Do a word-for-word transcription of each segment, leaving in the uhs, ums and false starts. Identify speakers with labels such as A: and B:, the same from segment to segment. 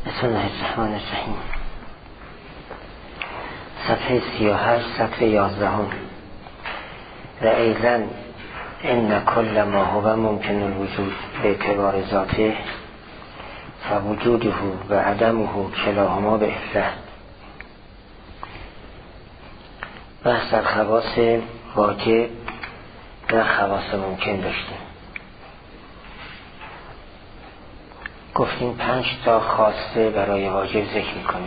A: بسم الله الرحمن الرحیم. صفحه سی و هشت، صفحه یازدهم. و ایضا ان کل ما هو ممکن الوجود به اعتبار ذاته فوجوده و عدمه کلاهما به علة. بحث در خواص واجب و خواص ممکن داشتیم. گفتیم پنج تا خواسته برای واجب ذکر میکنیم.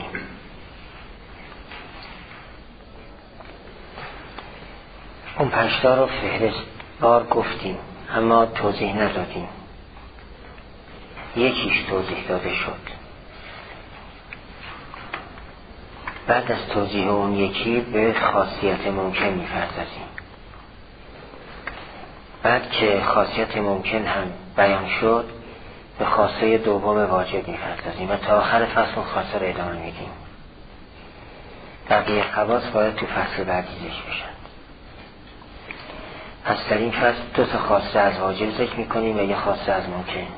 A: اون پنج تا رو فهرست بار گفتیم اما توضیح ندادیم. یکیش توضیح داده شد. بعد از توضیح اون یکی به خاصیت ممکن می‌پردازیم. بعد که خاصیت ممکن هم بیان شد به خاصه دوم واجب می‌پردازیم و تا آخر فصل خاصه رو ادامه میدیم. بقیه خواص باید تو فصل بعدی ذکر بشن. پس در این فصل دو تا خاصه از واجب ذکر می‌کنیم و یه خاصه از ممکن.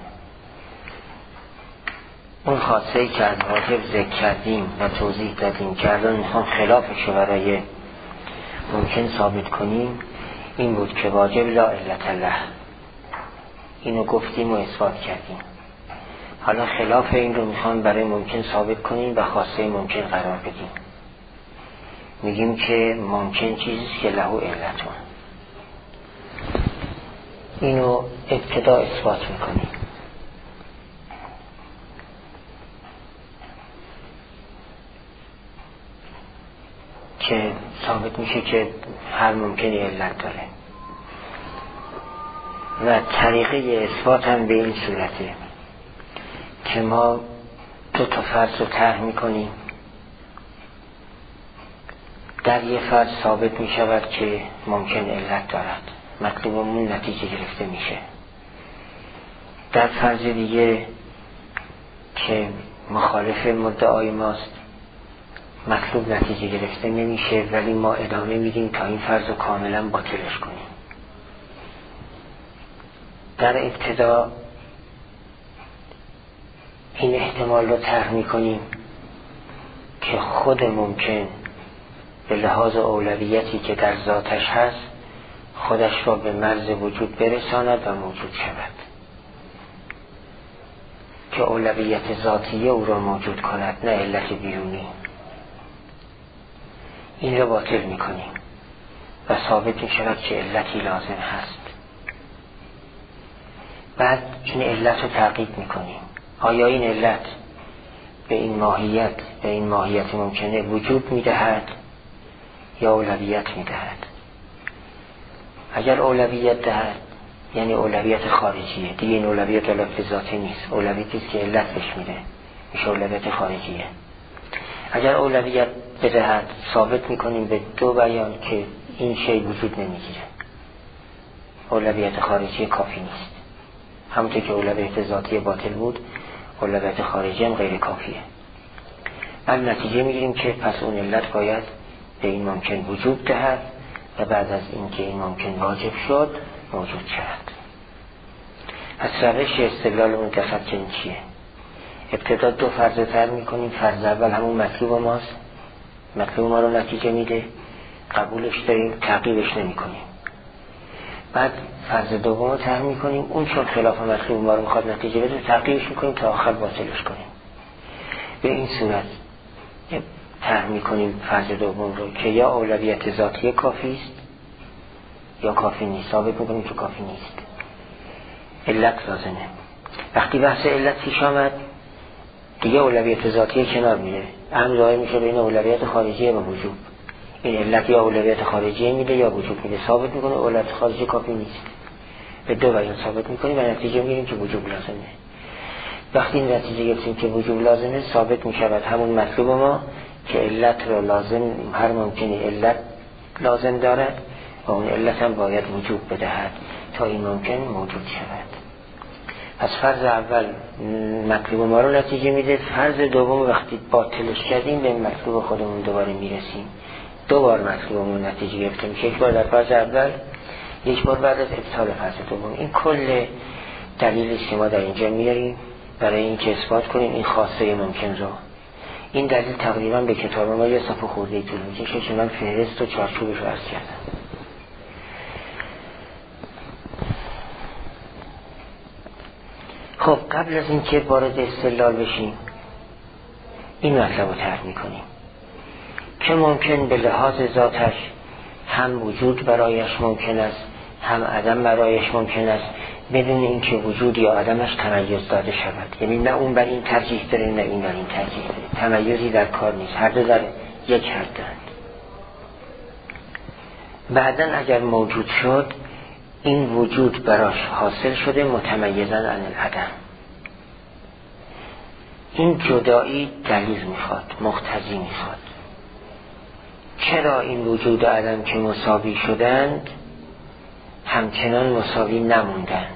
A: اون خاصه ای که از واجب ذکر کردیم و توضیح دادیم که الان میخوام خلافش رو برای ممکن ثابت کنیم این بود که واجب لا علت له. اینو گفتیم و اثبات کردیم. حالا خلاف این رو میخوام برای ممکن ثابت کنیم و خاصه ممکن قرار بدیم. میگیم که ممکن چیزیست که له علتون. اینو ابتدا اثبات میکنیم که ثابت میشه که هر ممکنی علت داره و طریقه اثبات هم به این صورته که ما دو تا فرض رو طرح میکنیم. در یه فرض ثابت میشود که ممکن علت دارد، مطلوبمون نتیجه گرفته میشه. در فرض دیگه که مخالف مدعای ماست مطلوب نتیجه گرفته نمیشه ولی ما ادامه میدیم تا این فرض رو کاملا باطلش کنیم. در ابتدا این احتمال رو طرح میکنیم که خود ممکن به لحاظ اولویتی که در ذاتش هست خودش را به مرز وجود برساند و موجود شود، که اولویت ذاتیه او را موجود کند نه علت بیرونی. این را باطل میکنیم و ثابت میشود که علتی لازم هست. بعد این علت رو تعقیب میکنیم. آیا این علت به این ماهیت به این ماهیت ممکنه وجود میدهد یا اولویت میدهد؟ اگر اولویت دهد یعنی اولویت خارجیه دیگه. این اولویت علت ذاتی نیست، اولویتی است که علت بهش میده، میشه اولویت خارجیه. اگر اولویت بدهد ثابت میکنیم به دو بیان که این شی وجود نمیگیره، اولویت خارجی کافی نیست. همونطور که اولویت ذاتی باطل بود اولویت خارجی هم غیر کافیه. بعد نتیجه میگیریم که پس اون علت باید به این ممکن وجود دهد و بعد از اینکه این ممکن واجب شد موجود شد. پس روش استدلال اون دفعه که این چیه؟ ابتدا دو فرض طرح میکنیم. فرض اول همون مطلوب ماست، مطلوب ما رو نتیجه میده، قبولش داریم، تعقیبش نمی کنیم. بعد فرض دوم رو طرح میکنیم، اون چون خلاف مطلوب ما رو میخواد نتیجه بده تعقیبش میکنیم تا آخر باطلش کنیم. به این صورت طرح میکنیم فرض دوم رو که یا اولویت ذاتی کافی است یا کافی نیست. ثابت میکنیم که کافی نیست، علت لازمه. وقتی بحث علت پیش آمد دیگه اولویت ذاتی کنار میره، امر ظاهر میشه بین اولویت خارجی و وجوب. این علت یا اولویت خارجی میده یا وجوب میده. ثابت میکنه اولویت خارجی کافی نیست، به دو بیان ثابت میکنیم و نتیجه میگیریم که وجوب لازمه. وقتی این نتیجه گرفتیم که وجوب لازمه ثابت میشود همون مطلوب ما که علت رو لازم، هر ممکنی علت لازم دارد و اون علت هم باید وجوب بدهد تا این ممکن موجود شود. پس فرض اول مطلوب ما رو نتیجه میده. فرض دوم وقتی باطلش کردیم به مطلوب خودمون دوباره میرسیم. دو بار مطلوبمون نتیجه گرفته میشه، یک بار در فرض اول، یک بار بعد از ابطال فرض دوم. این کل دلیلی که ما در اینجا میاریم برای این که اثبات کنیم این خاصه ممکن رو. این دلیل تقریبا به کتاب ما یه صفحه خورده طول میکشه که من فهرست و چارچوبش رو عرض کردم. خب قبل از این که وارد استدلال بشیم این مطلب رو طرح میکنیم که ممکن به لحاظ ذاتش هم وجود برایش ممکن است هم عدم برایش ممکن است بدون اینکه وجود یا عدمش تمایز داده شود. یعنی نه اون بر این ترجیح داره نه این بر این ترجیح داره، تمایزی در کار نیست، هر دو در یک حدند. بعداً اگر موجود شد این وجود براش حاصل شده متمیزاً عن العدم. این جدایی دلیل میخواد، مقتضی میخواد. چرا این وجود و عدم که مساوی شدند همچنان مساوی نموندند؟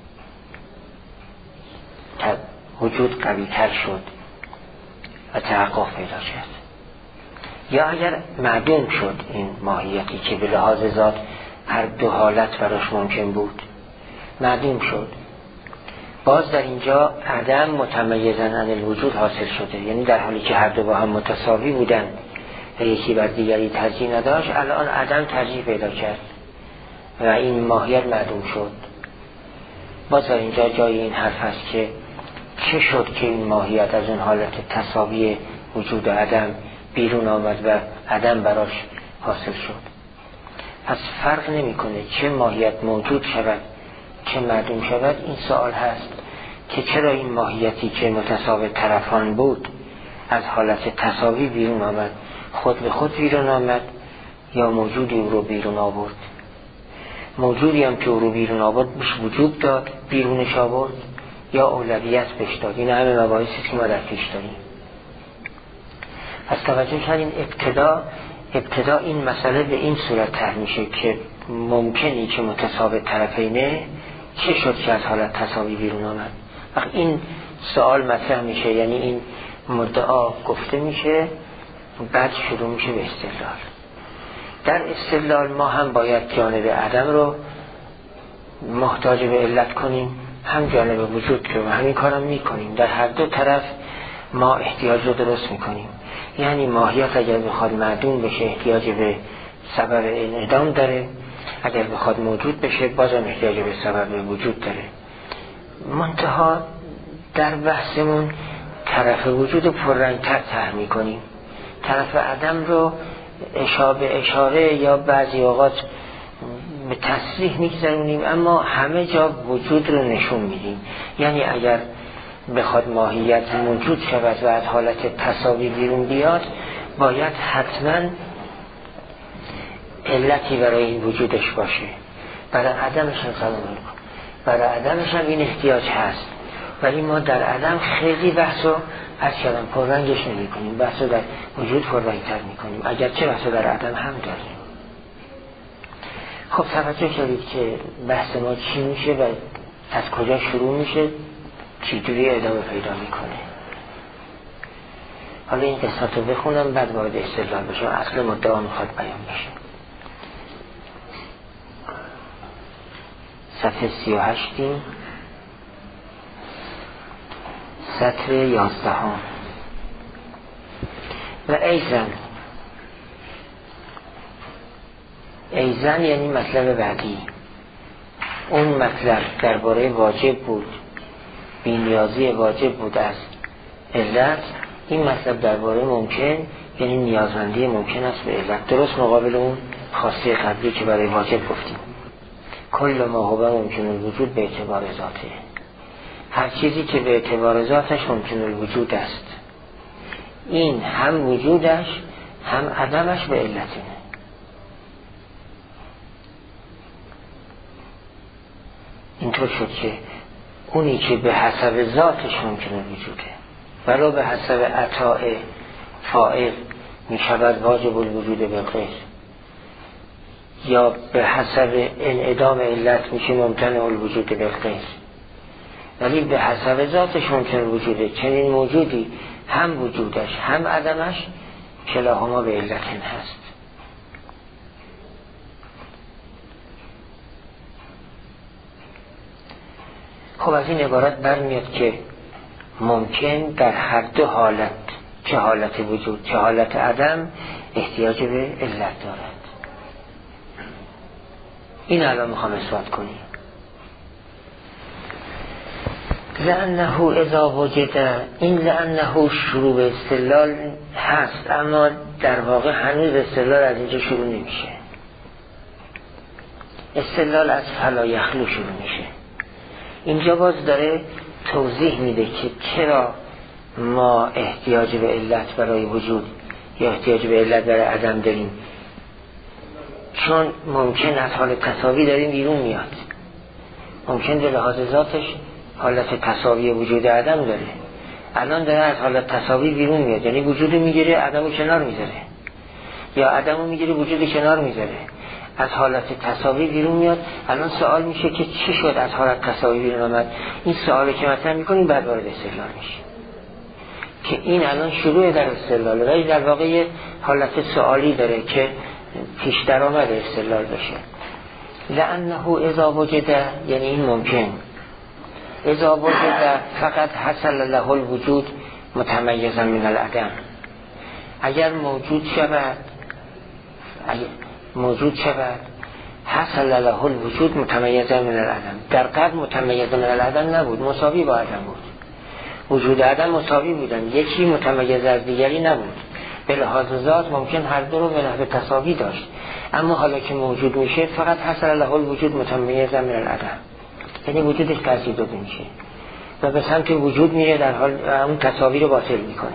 A: وجود قوی تر شد و تحقق پیدا کرد. یا اگر معدوم شد این ماهیتی که به لحاظ ذات هر دو حالت براش ممکن بود معدوم شد، باز در اینجا عدم متمیزاً عن الوجود حاصل شده. یعنی در حالی که هر دو با هم متساوی بودن و یکی بر دیگری ترجیح نداشت، الان عدم ترجیح پیدا کرد و این ماهیت معدوم شد. باز در اینجا جای این حرف هست که چه شد که این ماهیت از اون حالت تساوی وجود و عدم بیرون آمد و عدم براش حاصل شد. پس فرق نمیکنه چه ماهیت موجود شود چه معدوم شود. این سوال هست که چرا این ماهیتی که متساوی طرفان بود از حالت تساوی بیرون آمد، خود به خود بیرون آمد یا موجودی او رو بیرون آورد؟ موجودی هم که او رو بیرون آورد بهش وجود داد بیرونش آورد یا اولویت بهش داد؟ این همه مباحثی که ما در پیش داریم. پس توجه کردین ابتدا ابتدا این مسئله به این صورت طرح میشه که ممکنی که متساوی طرفینه چه شد که از حالت تساوی بیرون آمد. وقت این سوال مطرح میشه، یعنی این مدعا گفته میشه، بعد شروع میشه به استدلال. در استدلال ما هم باید جانب عدم رو محتاج به علت کنیم، هم جانب وجود که و همین کارم میکنیم. در هر دو طرف ما احتیاج رو درست میکنیم. یعنی ماهیت اگر بخواد معدوم بشه احتیاج به سبب انعدام داره، اگر بخواد موجود بشه بازم احتیاج به سبب وجود داره. منتها در بحثمون طرف وجود رو پررنگ‌تر طرح میکنیم، طرف عدم رو اشاره به اشاره یا بعضی اوقات به تصریح میگذرونیم، اما همه جا وجود رو نشون میدیم. یعنی اگر بخواد ماهیت موجود شود و از حالت تساوی بیرون بیاد، باید حتما علتی برای این وجودش باشه. برای عدمش هم سلام علیکم برای عدمش هم این احتیاج هست، ولی ما در عدم خیلی بحث رو از کلم پررنگش نمی کنیم، بحث رو در وجود پررنگتر می کنیم، اگرچه بحث رو در عدم هم داریم. خب توجه کردید که بحث ما چی میشه و از کجا شروع میشه، چی جوری ادامه پیدا میکنه. حالا این قسمت رو بخونم بعد وارد استدلال بشم. اصل مدعا میخواد بیان بشه. صفحه سی و هشتیم، سطر یازدهم. و ایزن ایزن یعنی مطلب بعدی. اون مطلب درباره واجب بود، بی‌نیازی واجب بود از علت. این مطلب درباره ممکن یعنی نیازمندی ممکن است به علت، درست مقابل اون خاصیه قبلی که برای واجب گفتیم. کل ما هو ممکن الوجود به اعتبار ذاته، هر چیزی که به اعتبار ذاتش ممکن الوجود است، این هم وجودش هم عدمش به علته. اینطور شد که اونی که به حسب ذاتش ممکن الوجوده ولو به حسب عطاء فائل می شود واجب الوجود بالغیر، یا به حسب انعدام علت میشه ممکن الوجود بالغیر، ولی به حسب ذاتش ممکن وجوده. چنین موجودی هم وجودش هم عدمش کلاهما به علت هست. خب از این عبارت برمیاد که ممکن در هر دو حالت، چه حالت وجود چه حالت عدم، احتیاج به علت دارد. این الان میخوام اثبات کنیم. لأنه اذا وجد، این لأنه شروع به استدلال هست، اما در واقع هنوز استدلال از اینجا شروع نمیشه. استدلال از فلا یخلو شروع میشه. اینجا باز داره توضیح میده که چرا ما احتیاج به علت برای وجود یا احتیاج به علت برای عدم داریم. چون ممکن از حال تساوی داریم بیرون میاد، ممکن به لحاظ ذاتش حالت تساوی وجود عدم داره، الان داره از حالت تساوی بیرون میاد، یعنی وجود میگیره عدمو کنار میذاره، یا عدمو میگیره وجود کنار میذاره، از حالت تساوی بیرون میاد. الان سوال میشه که چی شد از حالت تساوی بیرون آمد؟ این سوالی که مطرح میکنیم بعد وارد استدلال میشه که این الان شروع در استدلال، ولی در واقع حالت سوالی داره که پیش در آمد استدلال بشه. لأنه اذا وجد، یعنی این ممکن، اذا وجد فقط حصل له الوجود متمیزا من العدم، اگر موجود شود اگر موجود شود حصل له الوجود متمیزا من العدم، در قبل متمیزا من العدم نبود، مساوی با عدم بود، وجود عدم مساوی بودن، یکی متمیز از دیگری نبود، به لحاظ ذات ممکن هر دو رو به نحو تساوی داشت، اما حالا که موجود میشه فقط حصل له الوجود متمیزا من العدم، یعنی وجودش ترتیب داده میشه و به سمت وجود میره، در حال اون تساوی رو باطل میکنه.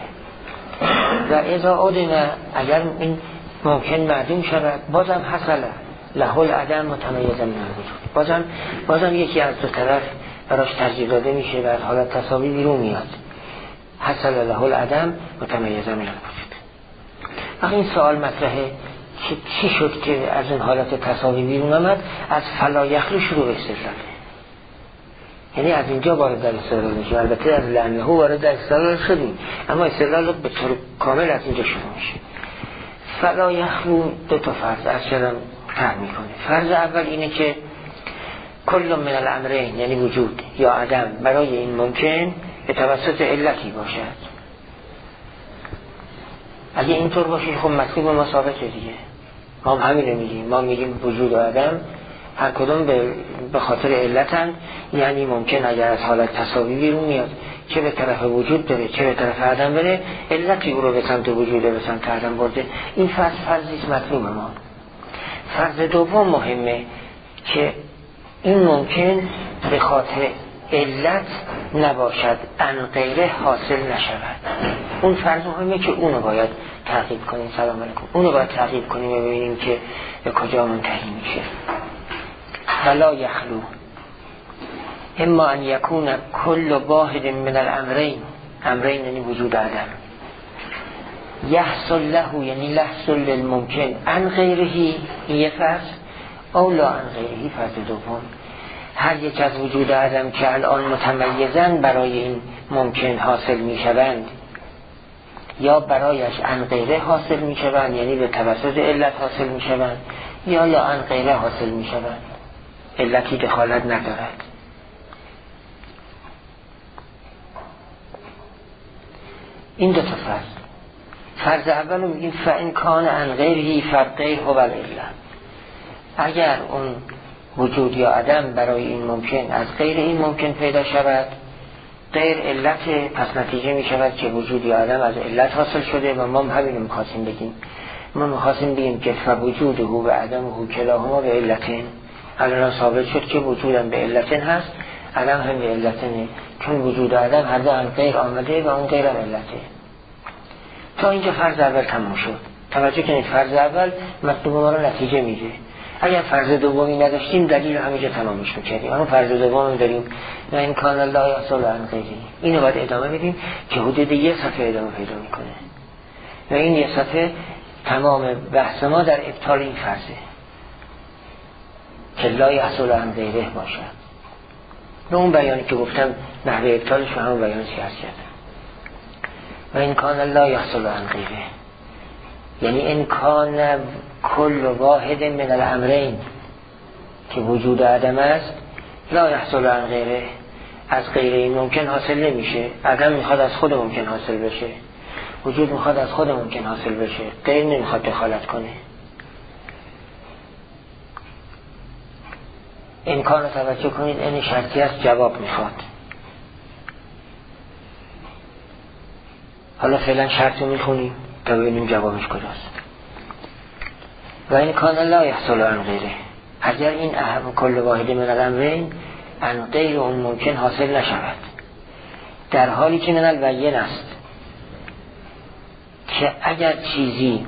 A: و اذا عدم، اگر این ممکن معدوم شود بازم حصل له العدم متمیزا من الوجود، بازم بازم یکی از دو طرف براش ترجیح داده میشه و از حالت تساوی بیرون میاد، حصل له العدم متمیزا من الوجود. وقتی این سوال مطرحه که چی شد که از این حالت تساوی بیرون آمد، از فلا یخلو شروع استدلال، یعنی از اینجا وارد در استدلال میشه. البته از لعنه وارد در استدلال شدیم، اما استدلال به طور کامل از اینجا شروع میشه. فلا یخلو دو تا فرض از شدم فهم میکنه. فرض اول اینه که کل من الامرین، یعنی وجود یا عدم، برای این ممکن به توسط علتی باشد. اگه اینطور باشه خب مطلوب ما ثابته دیگه، ما هم همین رو میگیم، ما میگیم وجود و عدم هر کدوم به, به خاطر علتن، یعنی ممکن اگر از حالت تساوی بیرون میاد چه به طرف وجود بره چه به طرف عدم بره، علتی او رو به سمت وجود به سمت عدم برده. این فرض فرضیست مطلوب ما. فرض دوم مهمه که این ممکن به خاطر علت نباشد، ان غیره حاصل نشود. اون فرض مهمه که اونو باید تعقیب کنیم. سلام علیکم. اونو باید تعقیب کنیم و ببینیم که به کجا منتهی میشه. فلا یخلو اما ان یکون کل واحد من الامرین، امرین یعنی وجود عدم، یحصل له یعنی لحصل للممکن ان غیرهی، یه فرض، او لا ان غیرهی فرض دوم، هر یک از وجود عدم که الان متمیزن برای این ممکن حاصل می شوند یا برایش ان غیره حاصل می شوند، یعنی به توسط علت حاصل می شوند، یا لا ان غیره حاصل می شوند، علتی دخالت ندارد. این دو تا فرض. فرض اول رو میگیم فإن کان ان غیرهی فغیر هو العلت، اگر اون وجود یا عدم برای این ممکن از غیر این ممکن پیدا شود، غیر علت، پس نتیجه می شود که وجود یا عدم از علت حاصل شده و ما همین رو میخواستیم بگیم. ما میخواستیم بگیم که فوجوده و عدم و کلاهما به علتین. الان ثابت شد که وجودم به علتین هست، عدم هم به علتینه، چون وجود و عدم هر دو هم غیر آمده و اون غیر هم علته. تا اینجا فرض اول تموم شد. توجه کنید فرض اول مطلوب ما رو نتیجه میده. اگر فرض دومی نداشتیم دلیل همینجا تمامش میکردیم، اما فرض دومی داریم و این کان الله یحصل عن غیره، اینو باید ادامه بدیم که حدود یه صفحه ادامه پیدا میکنه و این یه صفحه تمام بحث ما در ابطال این فرضه که لا یحصل عن غیره باشد. و اون بیانی که گفتم نحوه ابطالش و همون بیانی که هست کردم. و این کان الله یحصل عن غیره یعنی امکان کل واحد من الامرین که وجود عدم است، لا یحصل عن غیره، از غیر این ممکن حاصل نمیشه. عدم میخواد از خود ممکن حاصل بشه، وجود میخواد از خود ممکن حاصل بشه، غیر نمیخواد دخالت کنه. امکان رو توجه کنید، این شرطی است، جواب میخواد. حالا فعلا شرط رو میخونیم تا ببینیم جوابش کجاست. و این کان لا یحصل عن غیره، اگر این اهم کل واحد من الامرین عن غیر اون ممکن حاصل نشود، در حالی که من البین است که اگر چیزی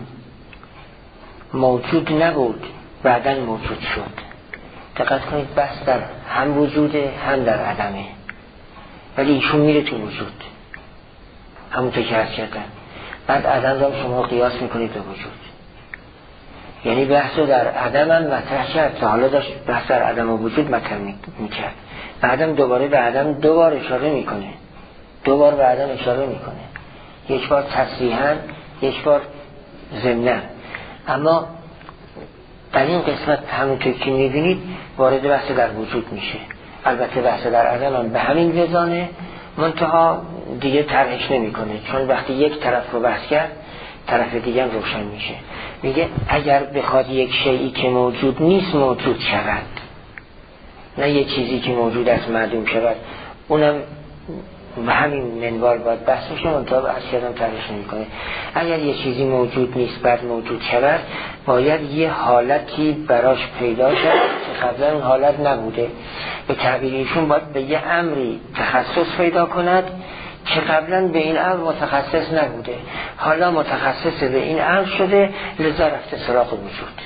A: موجود نبود بعداً موجود شد. دقت کنید، بحث در هم وجوده هم در عدمه، ولی ایشون میره تو وجود، همونطور که عرض کردم. بعد عدم را شما قیاس میکنید به وجود، یعنی بحث رو در عدم هم مطرح کرد تا حالا داشت بحث در عدم و وجود مطرح میکرد، بعدم دوباره به عدم دو بار اشاره میکنه، دو بار به عدم اشاره میکنه، یک بار تصریحاً یک بار ضمناً. اما در این قسمت همونطور که میبینید وارد بحث در وجود میشه. البته بحث در عدم هم به همین وزانه، منتها دیگه طرحش نمیکنه، چون وقتی یک طرف رو بحث کرد طرف دیگه هم روشن میشه. میگه اگر بخواد یک شیئی که موجود نیست موجود شود، نه یک چیزی که موجود است معدوم شود، اونم به همین منوال باید بحث بشه، منطقه از کردم طرحش نمیکنه. اگر یه چیزی موجود نیست بعد موجود شود، باید یه حالتی براش پیدا شد که قبلا اون حالت نبوده. به تعبیرشون باید به یه امری تخصص پیدا کند که قبلا به این امر متخصص نبوده، حالا متخصص به این امر شده، لذا رفته سراغ وجود.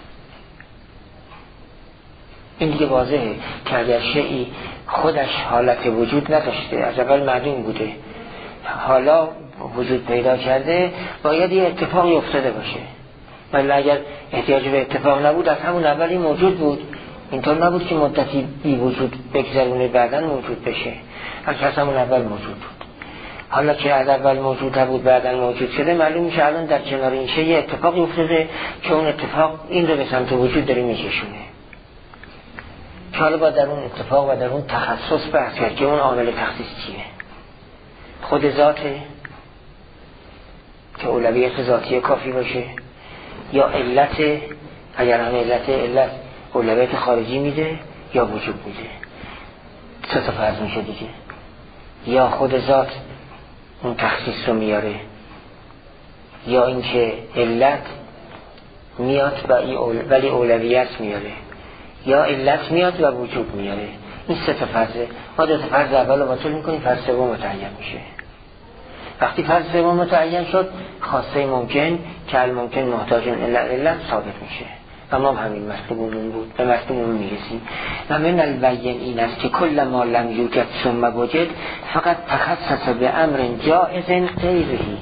A: این دیگه واضحه که اگر شیئی خودش حالت وجود نداشته، از اول معدوم بوده، حالا وجود پیدا کرده، باید یه اتفاقی افتاده باشه. ولی اگر احتیاج به اتفاق نبود از همون اولی موجود بود، اینطور نبود که مدتی بی وجود بگذرونه بعداً موجود بشه، از همون اول موجود بود. حالا که از اول موجود بود بعداً موجود شده، معلوم میشه الان در کنار این شیء اتفاقی افتاده که اون اتفاق این رو به سمت وجود داره میکشونه. حالا با در اون اتفاق و در اون تخصص بحث کرد که اون عامل تخصیص چیه؟ خود ذاته که اولویت ذاتی کافی باشه، یا علت، اگر هم علت علت اولویت خارجی میده یا وجود میده. سه تا فرض میشه دیگه، یا خود ذات اون تخصیص رو میاره، یا اینکه علت میاد ولی اولویت میاره، یا علت میاد و وجود میاره. این سه تا فرضه. ما دو تا فرض اول رو باطل میکنیم، فرض سوم متعین میشه. وقتی فرض سوم متعین شد، خاصه ممکن که الممکن محتاج الی علت ثابت میشه. و ما همین مطلوبمون بود، به مطلوبمون میرسیم. و من البین این است که کل ما لم یوجد ثم وجد فقط تخصص به امر جائز غیرهی،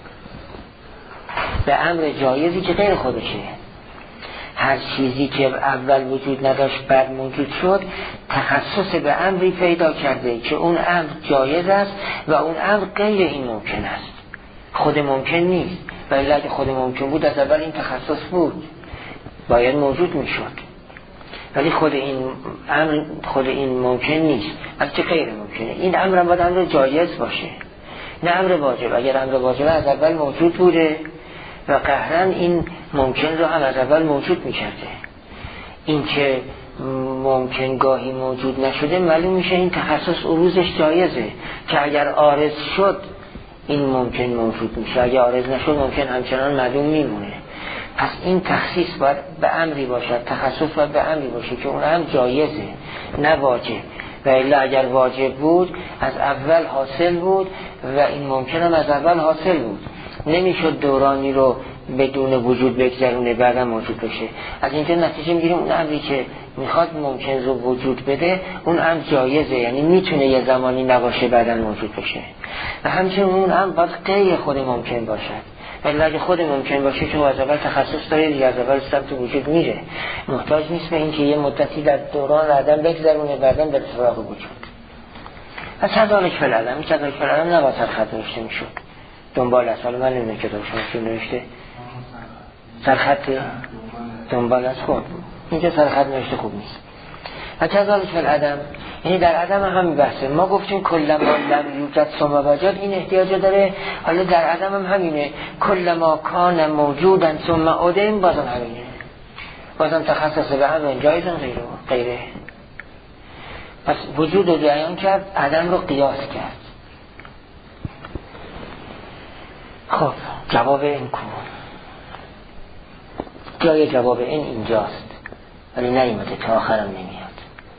A: به امر جایزی که غیر خودشه. هر چیزی که اول وجود نداشت بعد موجود شد، تخصص به امری پیدا کرده که اون امر جایز است و اون امر غیر این ممکن است، خود ممکن نیست. ولی اگه خود ممکن بود از اول این تخصص بود، باید موجود میشد. ولی خود این امر خود این ممکن نیست، از چه غیر ممکنه. این امر باید امر جایز باشه، نه امر واجب. اگر امر واجب از اول موجود بوده و قهرن این ممکن رو هم از اول موجود میکرده. این که ممکن گاهی موجود نشده، معلوم میشه این تخصص عروضش جایزه که اگر عارض شد این ممکن موجود میشه، اگر عارض نشد ممکن همچنان معدوم میمونه. پس این تخصیص باید به امری باشد، تخصص باید به امری باشه که اون هم جایزه نه واجب. و الا اگر واجب بود از اول حاصل بود و این ممکن هم از اول حاصل بود، نمیشد دورانی رو بدون وجود بگذرونه بعدا موجود بشه. از اینجا نتیجه میگیریم اون امری که میخواد ممکن رو وجود بده، اون امر جایزه، یعنی میتونه یه زمانی نباشه بعدا موجود بشه. و همچنین اون امر باید غیر خود ممکن باشد. ولی اگه خود ممکن باشه چون از اول تخصص داره دیگه، از اول سمت وجود میره، محتاج نیست به این که یه مدتی در دوران عدم بگذرونه بعدا در سراغ وجود. پس هزارک فلالم، این هزارک فلالم نباید خط نوشته میشد، دنبال است. حالا من نمیدونم کتاب شما چی نوشته، سرخط دنبال است. خود اینجا سرخط نوشته خوب نیست. و کذالک فی العدم، یعنی در عدم هم همین بحثه. ما گفتیم کلما لم یوجد ثم وجد، این احتیاج داره. حالا در عدم هم همینه، کلما کان موجودا ثم عدم، بازم همینه، بازم تخصص به هم جایزن غیره غیره. پس وجود رو بیان کرد، عدم رو قیاس کرد. خب جواب این کو؟ جای جواب این اینجاست ولی نیومده، تا آخرم نمیاد.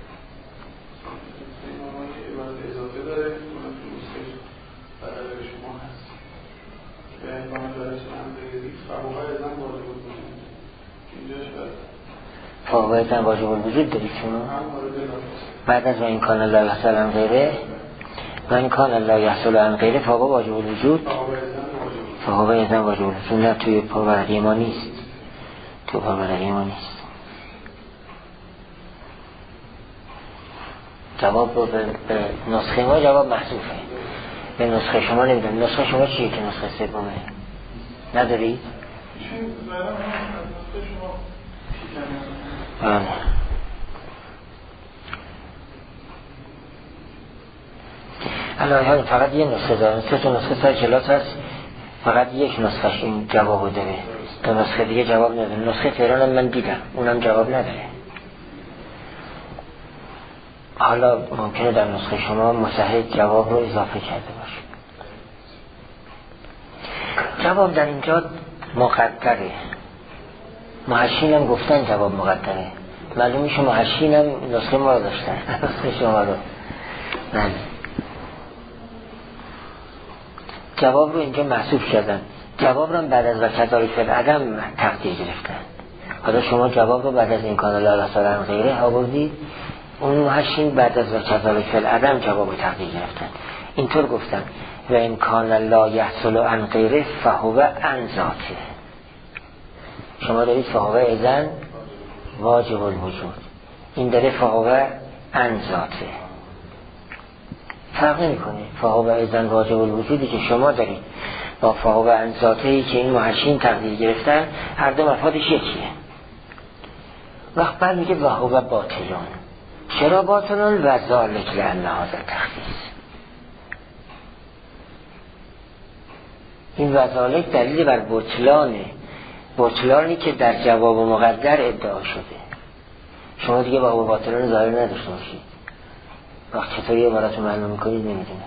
A: فاقه ازن واجب الوجود دارید شما بعد از و این کان الله یحصل عن غیره، و این کان الله یحصل عن غیره فاقه واجب الوجود، فاقه ازن واجب الوجود. نه توی پاورقی ما نیست، تو پاورقی ما نیست. جواب رو به, به نسخه ما جواب محذوفه، به نسخه شما نمیدونم. نسخه شما چیه که نسخه سومه ندارید؟ بله. الان فقط یه نسخه دارن، سه تا نسخه سر کلاس هست، فقط یک نسخهش این جواب داره، تا نسخه دیگه جواب نداره. نسخه تهران هم من دیدم اونم جواب نداره. حالا ممکنه در نسخه شما مصحح جواب رو اضافه کرده باشه. جواب در اینجا مقدره، محشین هم گفتن جواب مقدره، معلوم میشه محشین هم نسخه ما رو داشتن، نسخه شما رو. بله. جواب رو اینجا محسوب کردن، جواب رو بعد از و کذالک فی العدم تقدیر گرفتن. حالا شما جواب رو بعد از این کان الله یحصل عن غیره آوردید، اون محشین بعد از و کذالک فی العدم جواب رو تقدیر گرفتن. اینطور گفتن و این کان الله یحصل عن غیره فهو عن ذاته. شما دارید فهو اذن واجب الوجود، این داره فهو عن ذاته. فرق نمی کنه فهو اذن واجب الوجودی که شما دارید با فهو عن ذاته‌ای که این محشین تقدیر گرفتن، هر دو مفادش یکیه. وقت بعد میگه وهو باطلون. چرا باطلون؟ و ذالک لأن هذا تخصیص. این و ذالک دلیل بر بطلانه، بطلانی که در جواب مقدر ادعا شده. شما دیگه وهو باطلون ظاهر نداشته باشید. وقت چطوری عبارت رو معلوم میکنید نمیدونم.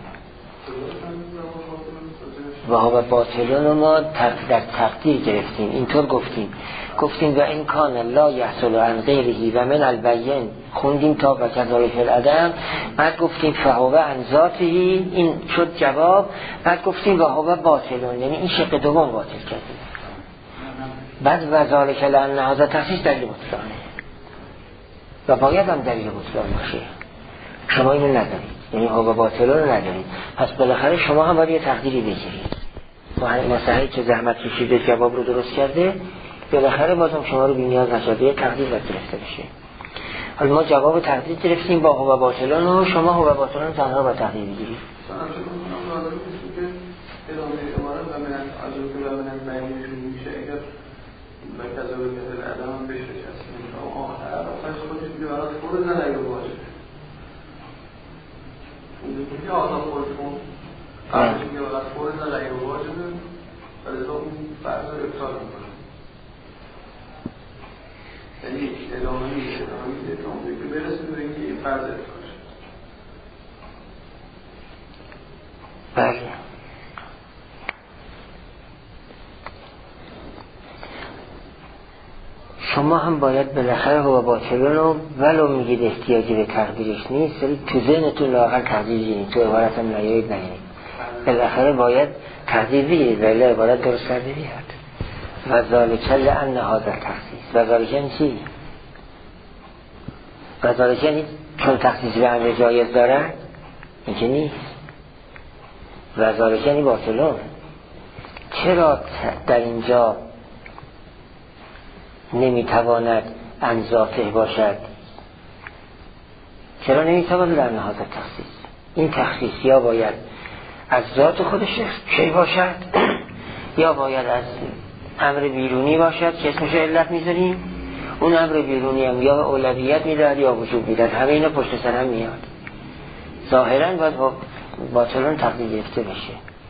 A: وهو باطلون رو ما در تقدیر گرفتیم، اینطور گفتیم گفتیم و این کان لا یحصل عن غیره و من البین، خوندیم تا و کذالک فی العدم، بعد گفتیم فهو عن ذاته، این شد جواب. بعد گفتیم وهو باطلون، یعنی این شق دوم باطل کردیم. بعد و ذالک لأن هذا تخصیص دلیل بطلانه و باید هم دلیل بطلان باشه. شما اینو ندارید، یعنی هو باطلون رو ندارید، پس بالاخره شما هم باید یه تقدیری بگیرید. مصححی که زحمت کشیده جواب رو درست کرده، بالاخره بازم شما رو بی‌نیاز نشده، یه تقدیر باید گرفته بشه. حالا ما جواب تقدیر گرفتیم با هو باطلون و شما هو باطلون تنها با تقدیر بگیرید.
B: که آزاد خودتون فرض میگه وقت خود نه غیر واجبه ولی اون فرض رو ابطال میکنه، یعنی ادامه میشه ادامه میشه ادامه که برسیم به اینکه این فرض ابطال شد.
A: بله. شما هم باید بالاخره هو باطلون رو ولو میگید احتیاجی به تقدیرش نیست، ولی تو ذهنتون لااقل تقدیر بگیرید، تو عبارت هم نیایید نیایید، بالاخره باید تقدیر بگیرید ولی عبارت درست کرده بیاد. و ذالک لأن هذا تخصیص. و ذالک یعنی چی؟ و ذالک یعنی چون تخصیص به امر جایز داره؟ این که نیست. و ذالک یعنی باطلون. چرا در اینجا نمیتواند عن ذاته باشد؟ چرا نمیتواند در نهاد تخصیص؟ این تخصیص یا باید از ذات خودش چی باشد یا باید از امر بیرونی باشد که اسمش علت میذاریم. اون امر بیرونی هم یا اولویت میداد یا وجوب میداد، همه اینا پشت سر هم میاد. ظاهرا باید با باطلان تقدیم گرفته بشه.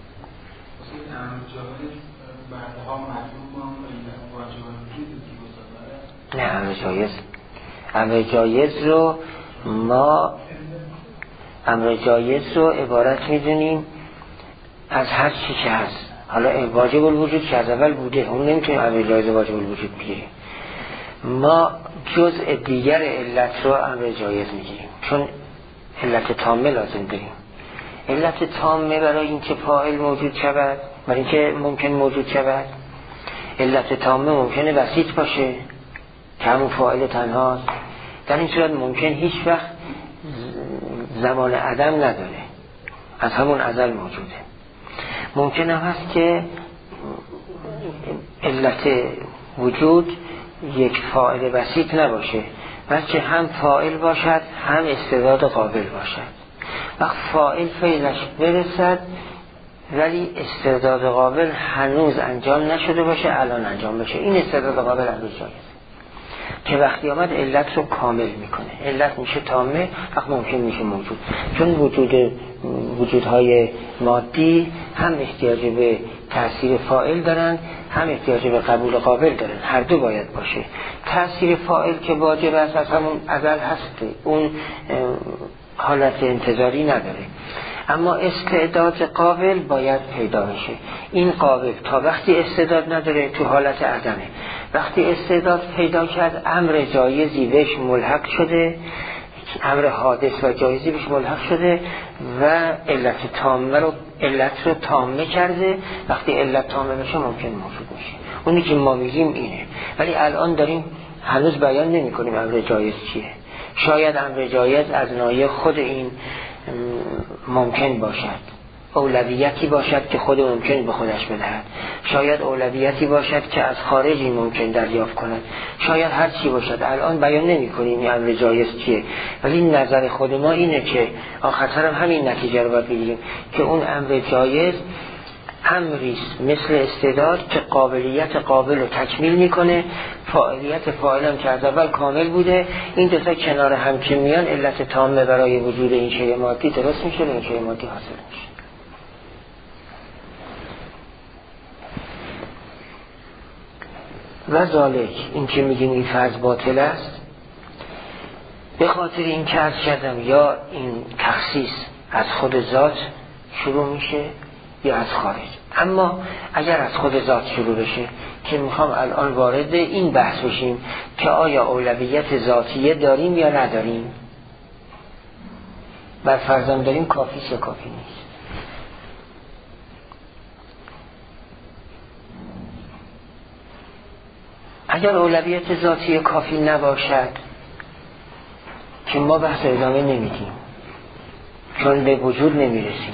A: نه امر جایز امر جایز رو ما امر جایز رو عبارت میدونیم از هر چی که هست. حالا واجب الوجود که از اول بوده اون نمیتونیم امر جایز واجب الوجود بگیریم. ما جزء دیگر علت رو امر جایز میگیریم چون علت تامه لازم داریم. علت تامه برای اینکه فاعل موجود شود، برای اینکه ممکن موجود شود، علت تامه ممکنه بسیط باشه که همون فاعل تنهاست. در این صورت ممکن هیچ وقت زمان عدم نداره، از همون ازل موجوده. ممکن هم هست که علت وجود یک فاعل بسیط نباشه، بلکه هم فاعل باشد هم استعداد قابل باشد. وقت فاعل فعلش برسد ولی استعداد قابل هنوز انجام نشده باشه، الان انجام بشه، این استعداد قابل هنوز جایزه که وقتی آمد علت رو کامل میکنه. علت میشه تامه، وقت ممکن میشه موجود. چون وجود وجودهای مادی هم احتیاج به تأثیر فاعل دارن، هم احتیاج به قبول قابل دارن، هر دو باید باشه. تأثیر فاعل که واجب است از همون ازل هست، اون حالت انتظاری نداره، اما استعداد قابل باید پیدا بشه. این قابل تا وقتی استعداد نداره تو حالت عدمه. وقتی استعداد پیدا کرد امر جایزی بهش ملحق شده، امر حادث و جایزی بهش ملحق شده و علت تامه رو علت رو تامه کرده. وقتی علت تامه بشه ممکن موجود میشه. اونی که ما میگیم اینه، ولی الان داریم هنوز بیان نمی کنیم امر جایز چیه. شاید امر جایز از ناحیه خود این ممکن باشد، اولویتی باشد که خود ممکن به خودش بدهد، شاید اولویتی باشد که از خارجی ممکن دریافت کند، شاید هر چی باشد. الان بیان نمی کنیم این امر جایز چیه، ولی نظر خود ما اینه که آخرتر هم همین نتیجه رو باید بگیریم که اون امر جایز امریست مثل استعداد که قابلیت قابل رو تکمیل میکنه، فاعلیت فاعل هم که از اول کامل بوده. این دو تا کنار هم که میان علت تامه برای وجود این شیء مادی درست میشه و این شیء مادی حاصل میشه. و ذالک این که میگیم این فرض باطل است به خاطر این که عرض کردم یا این تخصیص از خود ذات شروع میشه یا از خارج. اما اگر از خود ذات شروع بشه که میخوام الان وارد این بحث بشیم که آیا اولویت ذاتیه داریم یا نداریم، بر فرضم داریم کافی یا کافی نیست. اگر اولویت ذاتیه کافی نباشد که ما بحث ادامه نمیدیم چون به وجود نمیرسیم.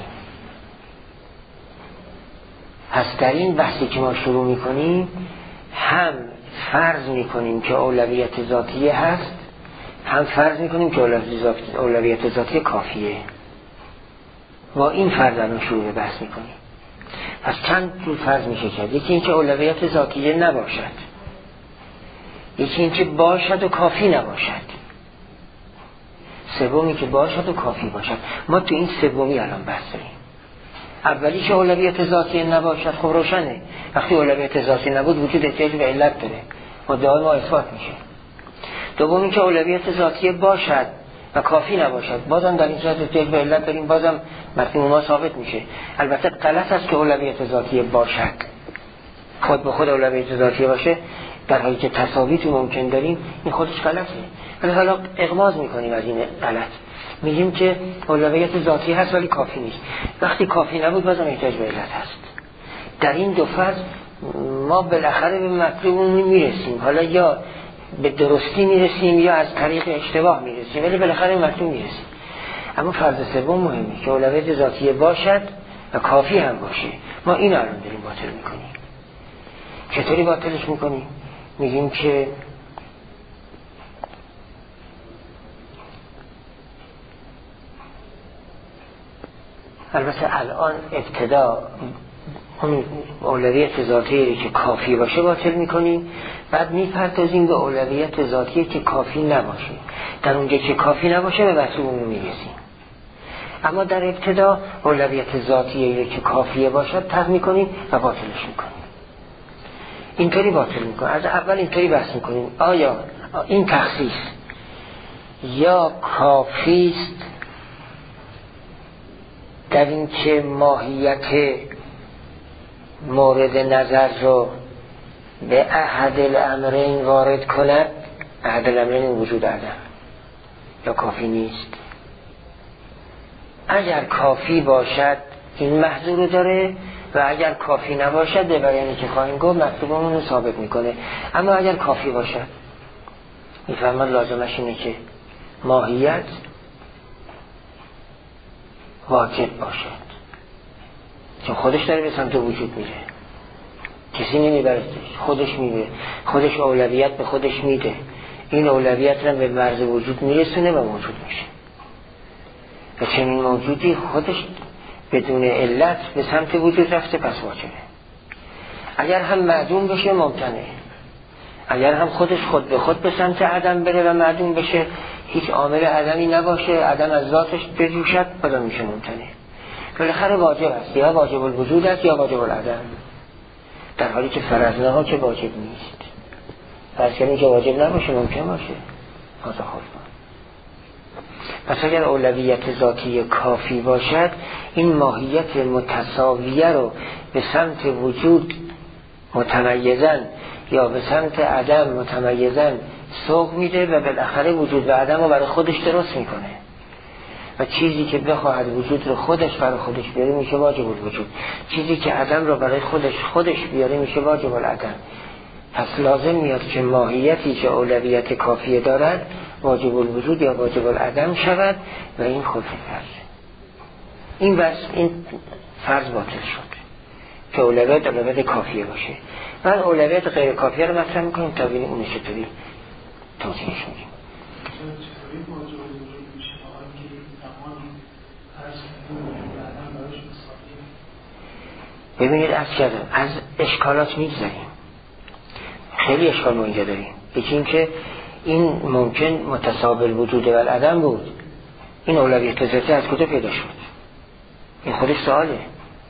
A: پس در این بحثی که ما شروع میکنیم هم فرض میکنیم که اولویت ذاتیه هست، هم فرض میکنیم که اولویت ذاتیه کافیه. با این فرض الان شروع بحث میکنیم. پس چند جور فرض میشه کرد. یکی این که اولویت ذاتیه نباشد، یکی این که باشد و کافی نباشد، سومی که باشد و کافی باشد. ما تو این سومی الان بحث داریم. اولی که اولویت ذاتی نباشد خب روشنه، وقتی اولویت ذاتی نبود وجود احتیاج به علت داره، مدعای ما اثبات میشه. دومی که اولویت ذاتی باشد و کافی نباشد، بازم در این صورت احتیاج به علت داریم، بازم مفهوم ما ثابت میشه. البته غلط است که اولویت ذاتی باشد، خود به خود اولویت ذاتی باشه در حالی که تساوی تو ممکن داریم، این خودش غلطه. ولی حالا اغماض میکنیم از این غلط، میگیم که اولویت ذاتی هست ولی کافی نیست. وقتی کافی نبود بازم احتیاج به علت هست. در این دو فاز ما بالاخره به مطلوبمون میرسیم، حالا یا به درستی میرسیم یا از طریق اشتباه میرسیم، ولی بالاخره به مطلوب میرسیم. اما فرض سوم مهمه که اولویت ذاتی باشد و کافی هم باشه. ما این الان داریم باطل میکنیم. چطوری باطلش میکنیم؟ میگیم که البته الان ابتدا اون اولویت ذاتی که کافی باشه باطل میکنیم، بعد میپردازیم به اولویت ذاتی که کافی نباشه. در اونجا که کافی نباشه به مطلوبمون میرسیم. اما در ابتدا اولویت ذاتیه که کافیه باشد تق میکنیم و باطلش میکنیم. اینطوری باطل میکنیم. از اول اینطوری بحث میکنیم آیا این تخصیص یا کافی است در این که ماهیت مورد نظر رو به احد الامرین وارد کند، احد الامرین وجود عدم، یا کافی نیست؟ اگر کافی باشد این محظور رو داره و اگر کافی نباشد به بیانی که خواهیم گفت مطلوبمون رو ثابت میکنه. اما اگر کافی باشد میفهمد لازمش اینه که ماهیت واجب باشد، چون خودش داره به سمت وجود میره، کسی نمیبرستش، خودش میره، خودش اولویت به خودش میده، این اولویت رو به مرز وجود میرسونه و موجود میشه. و چنین موجودی خودش بدون علت به سمت وجود رفته، پس واجبه. اگر هم معدوم بشه ممتنه، اگر هم خودش خود به خود به سمت عدم بره و معدوم بشه، هیچ عامل عدمی نباشه، عدم از ذاتش بجوشد، بازم میشه ممتنه. بالاخره واجب است، یا واجب الوجود است یا واجب العدم، در حالی که فرضنه ها که واجب نیست. فرض کنیم که واجب نباشه ممکن باشه، هذا خوب. پس اگر اولویت ذاتی کافی باشد این ماهیت متساویه رو به سمت وجود متمیزن یا به سمت عدم متمیزن سوق میده و بالاخره وجود و عدم رو برای خودش درست میکنه و چیزی که بخواهد وجود رو خودش برای خودش بیاره میشه واجب الوجود، چیزی که عدم رو برای خودش خودش بیاره میشه واجب العدم. پس لازم میاد که ماهیتی که اولویت کافیه دارد واجب الوجود یا واجب العدم شود و این خود فرض. این بس این فرض باطل شد که اولویت اولویت کافیه باشه. من اولویت غیر کافیه رو مطرح میکنیم تا ببینیم اون چطوری توضیحش میدیم. ببینید از کردم از اشکالات میگذاریم، خیلی اشکال ما اینجا داریم. یکی این که این ممکن متساوی وجود و العدم بود، این اولویت ذاتی از کجا پیدا شد؟ این خودش سواله.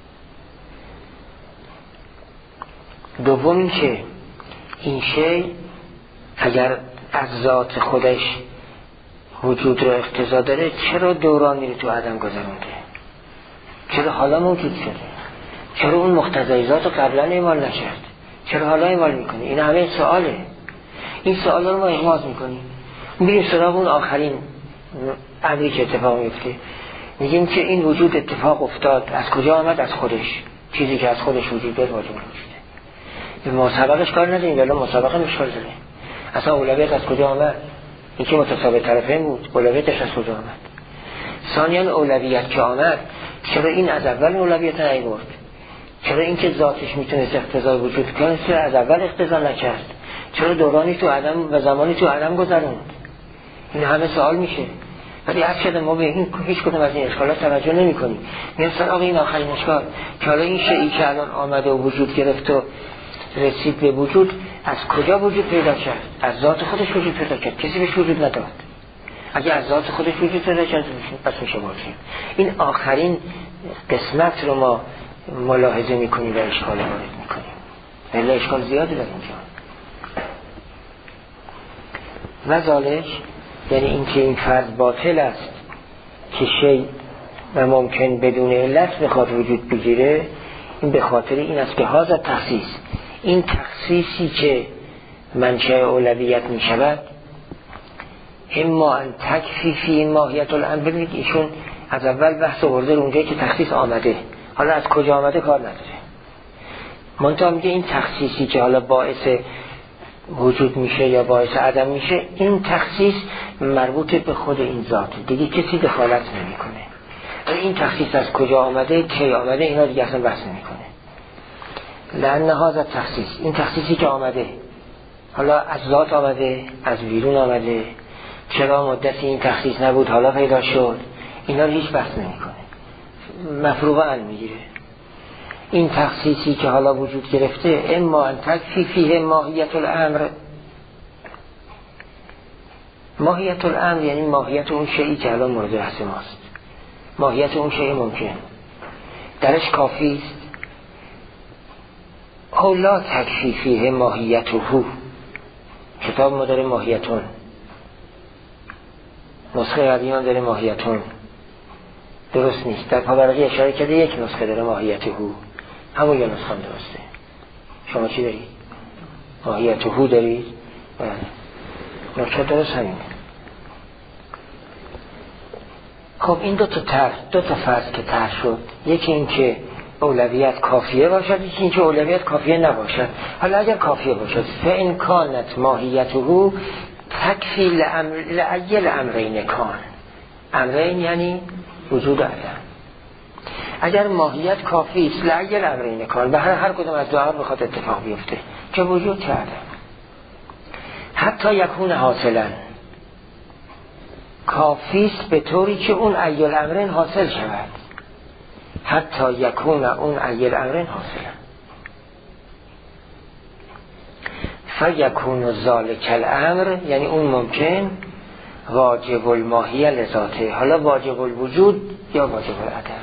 A: دوم این که این شی اگر از ذات خودش وجود رو اقتضا داره چرا دورانی رو تو عدم گذرونده؟ چرا حالا موجود شده؟ چرا اون مقتضای ذات رو قبلا اعمال نکرد؟ چرا حالا اعمال میکنه؟ این همه سواله. این سوال رو ما اغماض میکنیم، میریم سراغ اون آخرین امری که اتفاق میفته، میگیم که این وجود اتفاق افتاد از کجا آمد؟ از خودش. چیزی که از خودش وجود داره واجب وجوده. به مسابقش کار نداریم، ولی مسابقه مشکل داره. اصلا اولویت از کجا آمد؟ این که متساوی طرفین بود، اولویتش از کجا آمد؟ ثانیاً اولویت که آمد چرا این از اول اولویت نیاورد؟ چرا این که ذاتش میتونست اقتضای وجود کنه چرا از اول اقتضا نکرد؟ چرا دورانی تو عدم و زمانی تو عدم گذروند؟ این همه سوال میشه. ولی از شده ما به این هیچ کدوم از این اشکالات توجه نمی کنیم. میریم سراغ این آخرین اشکال که حالا این شیئی که الان آمده و وجود گرفت و رسید به وجود از کجا وجود پیدا کرد؟ از ذات خودش وجود پیدا کرد، کسی بهش وجود نداد. اگه از ذات خودش وجود پیدا کرد پس میشه واجب. این آخرین قسمت رو ما ملاحظه میکنیم و اشکال وارد میکنیم. ولی اشکال زیادی در اینجا. و ذالک یعنی این که این فرض باطل است که شی و ممکن بدون علت بخواد وجود بگیره، این به خاطر این است که هذا تخصیص، این تخصیصی که منشأ اولویت می شود اما ان تکفی فی ماهیت الامر. ببینید ایشون از اول بحث آورده اونجایی که تخصیص آمده، حالا از کجا آمده کار نداره. منتها میگه این تخصیصی که حالا باعث وجود میشه یا باعث عدم میشه، این تخصیص مربوط به خود این ذات، دیگه کسی دخالت نمیکنه. ولی این تخصیص از کجا آمده، کی آمده، اینا دیگه اصلا بحث نمیکنه. لأن هذا تخصیص، این تخصیصی که آمده حالا از ذات آمده، از بیرون آمده، چرا مدتی این تخصیص نبود حالا پیدا شد، اینا رو هیچ بحث نمیکنه، مفروغاً میگیره. این تخصیصی که حالا وجود گرفته اما ان تکفی فیه ماهیت الامر. ماهیت الامر یعنی ماهیت اون شیئی که الان مورد بحث ماست. ماهیت اون شیء ممکن درش کافی است. او لا تکفی فیه ماهیته، کتاب ما داره ماهیتون، نسخه قدیمان داره ماهیتون، درست نیست. در پاورقی اشاره کرده یک نسخه داره ماهیته، همون یه نسخه درسته. شما چی دارید؟ ماهیته دارید؟ بله، نکته درست همینه. خب این دو تا طرح، دو تا فرض که طرح شد، یکی این که اولویت کافیه باشد، یکی این که اولویت کافیه نباشد. حالا اگر کافیه باشد فإن کانت ماهیته تکفی لأی الامرین کان، امرین یعنی وجود عدم. اگر ماهیت کافی است لأی الامرین کان، به هر هر کدوم از دو امر بخواد اتفاق بیفته، چه وجود چه عدم، حتی یکون حاصلا، کافی است به طوری که اون ای الامرین حاصل شود، حتی یکون اون ای الامرین حاصلا، فیکون ذالک الامر، یعنی اون ممکن واجب الماهیه لذاته، حالا واجب الوجود یا واجب العدم.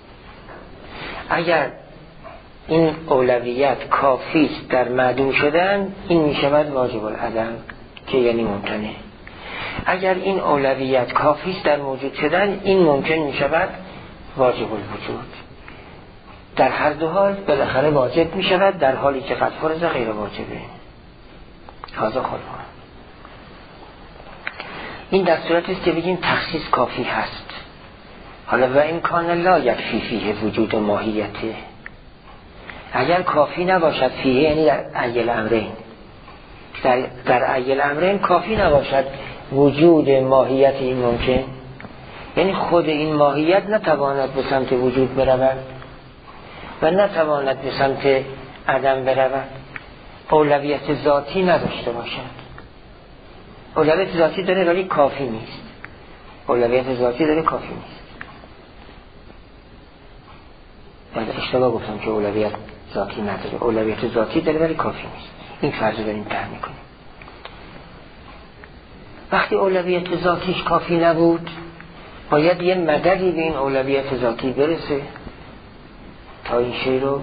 A: اگر این اولویت کافی است در معدوم شدن، این می شود واجب العدم که یعنی ممکنه. اگر این اولویت کافی است در موجود شدن، این ممکن می شود واجب الوجود. در هر دو حال بالاخره واجب می شود، در حالی که قد فرض غیر واجبه. هذا خلقه. این در صورتی است که بگیم تخصیص کافی هست. حالا و این کان لا یکفی فیه وجود ماهیته، اگر کافی نباشد فیه یعنی در ای الامرین، در, در ای الامرین کافی نباشد وجود ماهیت این ممکن، یعنی خود این ماهیت نتواند به سمت وجود برود و نتواند به سمت عدم برود، اولویت ذاتی نداشته باشد. اولویت ذاتی داره ولی کافی نیست، اولویت ذاتی داره کافی نیست. من اشتباه گفتم که اولویت ذاتی نداره، اولویت ذاتی داره ولی کافی نیست. این فرض داریم طرح میکنیم. وقتی اولویت ذاتیش کافی نبود، باید یه مددی به این اولویت ذاتی برسه تا این شی رو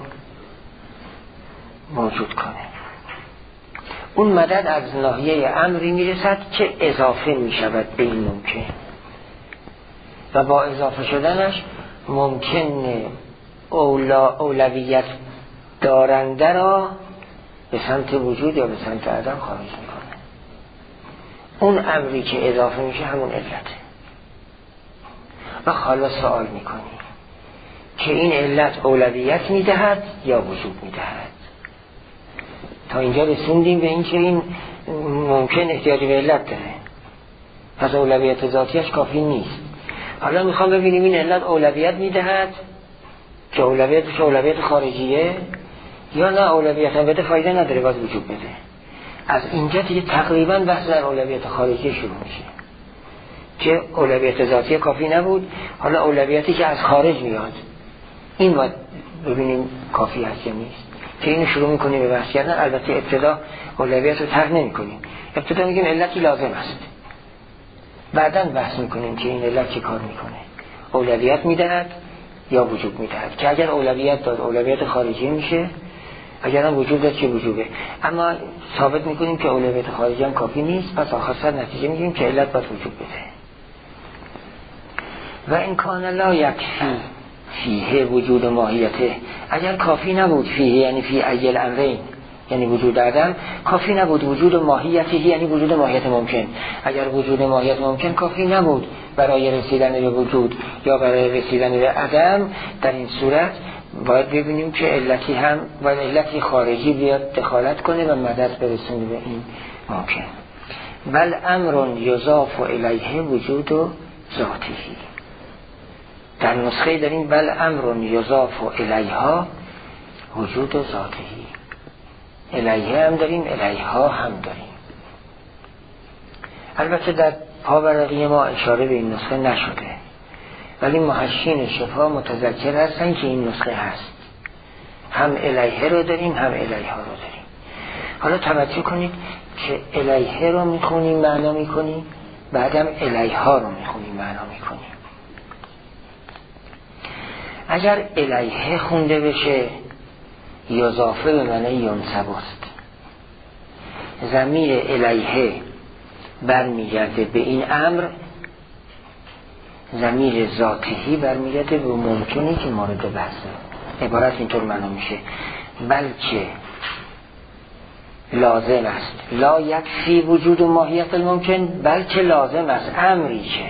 A: موجود کنه. اون مدد از ناحیه امری میرسد که اضافه میشود به این ممکن، و با اضافه شدنش ممکن اولا اولویت دارنده را به سمت وجود یا به سمت عدم خارج میکنه. اون امری که اضافه میشه همون علته. و حالا سوال میکنی که این علت اولویت میدهد یا وجود میدهد؟ تا اینجا رسوندیم به این که این ممکن احتیاج به علت داره، پس اولویت ذاتیش کافی نیست. حالا میخوام ببینیم این علت اولویت میدهد که اولویتش اولویت خارجیه یا نه اولویت هم بده فایده نداره باید وجود بده. از اینجا دیگه تقریبا بحث در اولویت خارجی شروع میشه که اولویت ذاتی کافی نبود، حالا اولویتی که از خارج میاد این باید ببینیم کافی هست یا نیست، که اینو شروع میکنیم به بحث کردن. البته ابتدا اولویت رو طرح نمیکنیم، ابتدا میگیم علتی لازم است، بعداً بحث میکنیم که این علت چه کار میکنه، اولویت میدهد یا وجود میدهد. که اگر اولویت داد اولویت خارجی میشه، اگر هم وجود داد چه وجوبه. اما ثابت میکنیم که اولویت خارجی هم کافی نیست، پس آخر سر نتیجه میگیم که علت باید وجود بده. و این کان لا یکفی فیه وجود ماهیته، اگر کافی نبود فیه یعنی فی ای الامرین یعنی وجود عدم، کافی نبود وجود ماهیته یعنی وجود ماهیت ممکن. اگر وجود ماهیت ممکن کافی نبود برای رسیدن به وجود یا برای رسیدن به عدم، در این صورت باید ببینیم که علتی هم باید علتی خارجی بیاد دخالت کنه و مدد برسونه به این ممکن. بل امر یضاف الیه وجود ذاتی. در نسخه داریم بل امر یضاف الیها وجود ذاتی، الیه هم داریم الیها هم داریم. البته در پاورقی ما اشاره به این نسخه نشده، ولی محشین شفا متذکر هستن که این نسخه هست، هم الیه رو داریم هم الیها رو داریم. حالا توجه کنید که الیه رو میخونیم معنا میکنیم، بعدم الیها رو میخونیم معنا میکنیم. اگر الیه خونده بشه یضافه به معنی ینصب است. ضمیر الیه برمیگرده به این امر، ضمیر ذاتی برمیگرده به ممکنی که مورد بحثه. عبارت اینطور معنا میشه بلکه لازم است، لا یکفی وجود و ماهیت الممکن، بلکه لازم است امری که،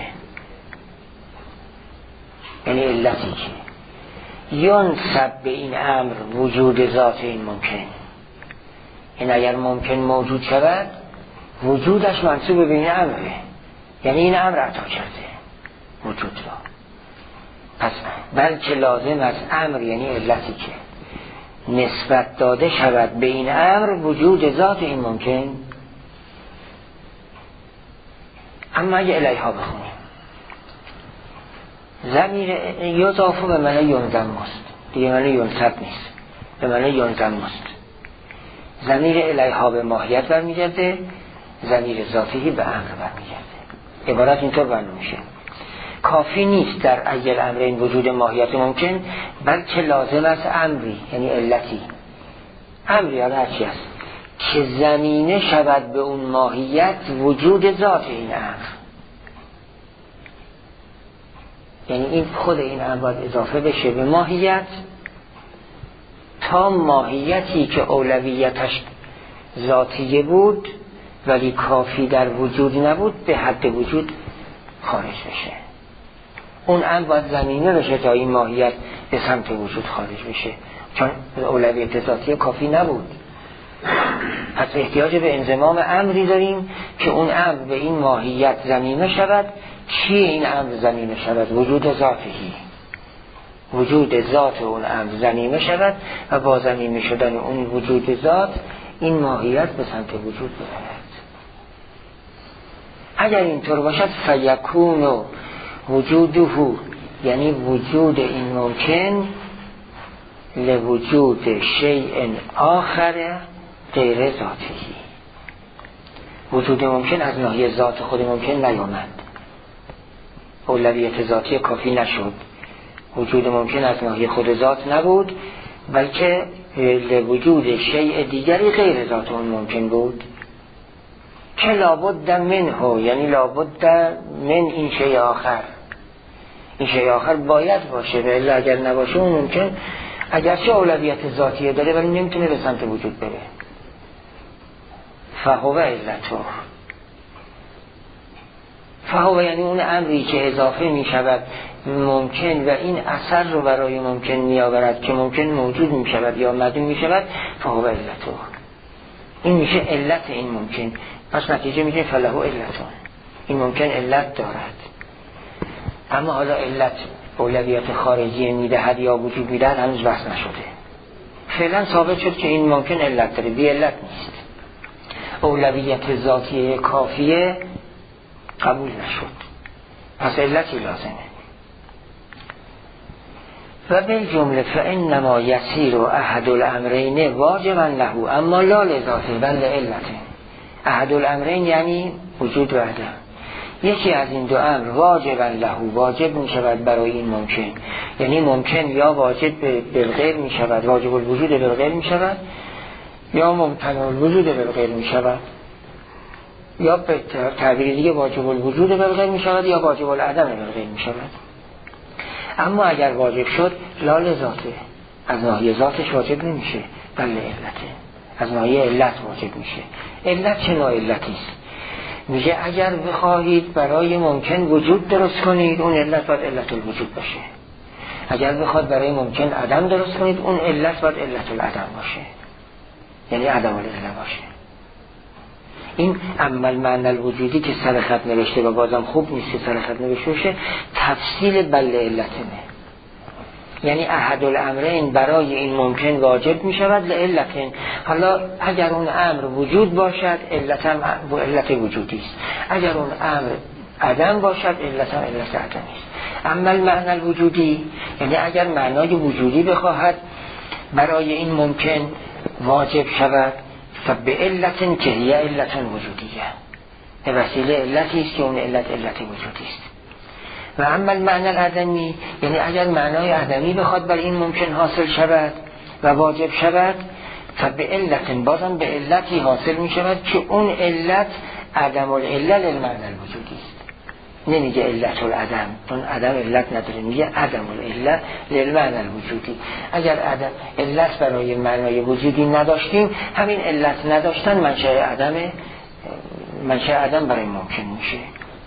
A: یعنی علتی که ینسب به این امر وجود ذات این ممکن. این اگر ممکن موجود شود وجودش منصوب به این امره، یعنی این امر عطا کرده وجود را. پس بلکه لازم است امر یعنی علتی که نسبت داده شود به این امر وجود ذات این ممکن. اما اگه الیها بخونیم ضمیر یضافه به معنی ینضم است، دیگه معنی ینصب نیست، به معنی ینضم است. ضمیر الیها به ماهیت برمیگرده، ضمیر ذاتی به امر برمیگرده. عبارت اینطور بیان میشه کافی نیست در ایل امرین وجود ماهیت ممکن، بلکه لازم است امری یعنی علتی، امری یا هرچی است که زمینه شود به اون ماهیت وجود ذات این امر. یعنی این خود این امر باید اضافه بشه به ماهیت تا ماهیتی که اولویتش ذاتیه بود ولی کافی در وجود نبود به حد وجود خارج بشه. اون امر باید زمینه بشه تا این ماهیت به سمت وجود خارج بشه، چون اولویت ذاتی کافی نبود. پس احتیاج به انضمام امری داریم که اون امر به این ماهیت زمینه شود. چی این امر زمینه شود؟ وجود ذاتی، وجود ذات اون امر زمینه شود و با زمینه شدن اون وجود ذات این ماهیت به سمت وجود برود. اگر اینطور باشد فیکون وجوده، یعنی وجود این ممکن لوجود شیء آخر غیر ذاتی. وجود ممکن از ناحیه ذات خود ممکن نیامد، اولویت ذاتی کافی نشد، وجود ممکن از ناحیه خود ذات نبود بلکه لوجود شیء دیگری غیر ذات اون ممکن بود که لابد منه، یعنی لابد من این شیء آخر، این شیء آخر باید باشه، ولی اگر نباشه اون ممکن اگرچه اولویت ذاتیه داره ولی نمیتونه به سمت وجود بره. فهو علته، فهو یعنی اون امری که اضافه می شود ممکن و این اثر رو برای ممکن می آورد که ممکن موجود می شود یا معدوم می شود، فهو علته، این میشه علت این ممکن. پس نتیجه میشه فله علتون، این ممکن علت دارد. اما حالا علت اولویت خارجی میدهد یا وجود میدهد هنوز بحث نشده. فعلا ثابت شد که این ممکن علت داره، بی علت نیست. اولویت ذاتی کافیه قبول نشد، پس علتی لازمه. و بالجمله فانما یسیر احد الامرین واجبا له اما لا لذاته بل لعلته. احد الامرین یعنی وجود و عدم. یکی از این دو امر واجبا له واجب می شود برای این ممکن، یعنی ممکن یا واجب بالغیر می شود، واجب الوجود بالغیر می شود، یا ممتنع الوجود بالغیر می شود، یا به تعبیر دیگه واجب الوجود بالغیر می شود یا واجب العدم بالغیر می شود. اما اگر واجب شد لا لذاته، از ناحیه ذاتش واجب نمیشه بل علته، از ناحیه علت واجب میشه. علت چه نوع علتی است؟ میگه اگر بخواهید برای ممکن وجود درست کنید اون علت باید علت الوجود باشه، اگر بخواهید برای ممکن عدم درست کنید اون علت باید علت العدم باشه، یعنی عدم العله باشه. این عمل معنی الوجودی که سر خط نوشته و بازم خوب نیست که سر خط نوشته باشه، تفصیل بل علتنه، یعنی احد الامرین برای این ممکن واجب می شود لعلتن. حالا اگر اون امر وجود باشد علتم علت وجودی است، اگر اون امر عدم باشد علتم علت عدمی است. اما المعنی الوجودی یعنی اگر معنای وجودی بخواهد برای این ممکن واجب شود فبه علتن که هی علتن وجودیه، به وسیله علتی است که اون علت علت وجودی است. و اما معنی العدمی، یعنی اگر معنای عدمی بخواد بر این ممکن حاصل شود و واجب شود، فبه علت، بازم به علتی حاصل می شود که اون علت عدم العله للمعنی الوجودی است. نمیگه علت العدم، اون عدم علت نداره، میگه عدم العله للمعنی الوجودی. اگر عدم علت برای معنای وجودی نداشتیم، همین علت نداشتن منشأ عدم، منشأ عدم برای ممکن میشه.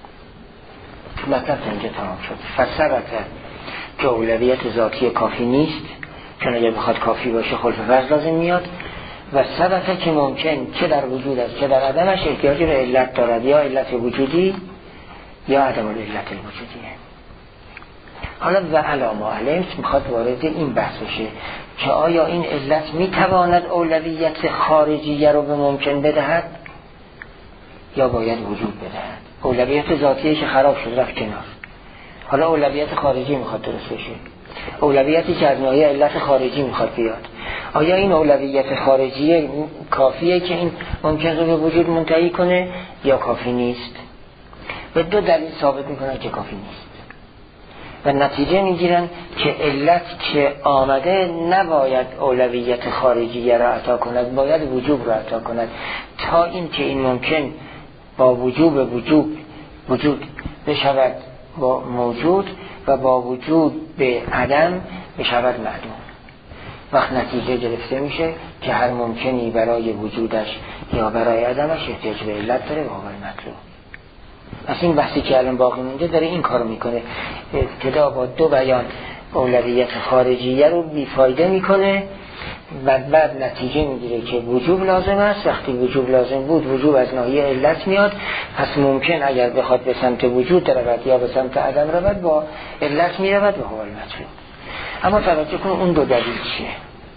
A: مطلب اینجا تمام شد. فثبت که اولویت ذاتی کافی نیست، چون اگر بخواد کافی باشه خلف فرض لازم میاد. و ثبت که ممکن چه در وجود است چه در عدمش احتیاج به علت دارد، یا علت وجودی یا عدم العلت الوجودیه. حالا و علامه علمت میخواد وارد این بحث بشه که آیا این علت میتواند اولویت خارجیه رو به ممکن بدهد یا باید وجود بدهد. اولویت ذاتیه که خراب شد رفت کنار، حالا اولویت خارجی میخواد درست بشه، اولویتی که از ناحیه علت خارجی میخواد بیاد. آیا این اولویت خارجی کافیه که این ممکن رو به وجود منتهی کنه یا کافی نیست؟ و دو دلیل ثابت میکنن که کافی نیست و نتیجه میگیرن که علت که آمده نباید اولویت خارجی را عطا کند، باید وجوب را عطا کند، تا این که این ممکن با وجوب وجوب وجود بشود با موجود و با وجود به عدم بشود معدوم. وقت نتیجه گرفته میشه که هر ممکنی برای وجودش یا برای عدمش احتیاج به علت داره و هو المطلوب. پس این بحثی که الان باقی مونده داره این کارو میکنه، ابتدا با دو بیان اولویت خارجیه رو بیفایده میکنه و بعد نتیجه میگیره که وجوب لازم است. وقتی وجوب لازم بود، وجوب از ناحیه علت میاد، پس ممکن اگر بخواد به سمت وجود رود یا به سمت عدم رود با علت میرود و هو المطلوب. اما توجه کن اون دو دلیل چیه.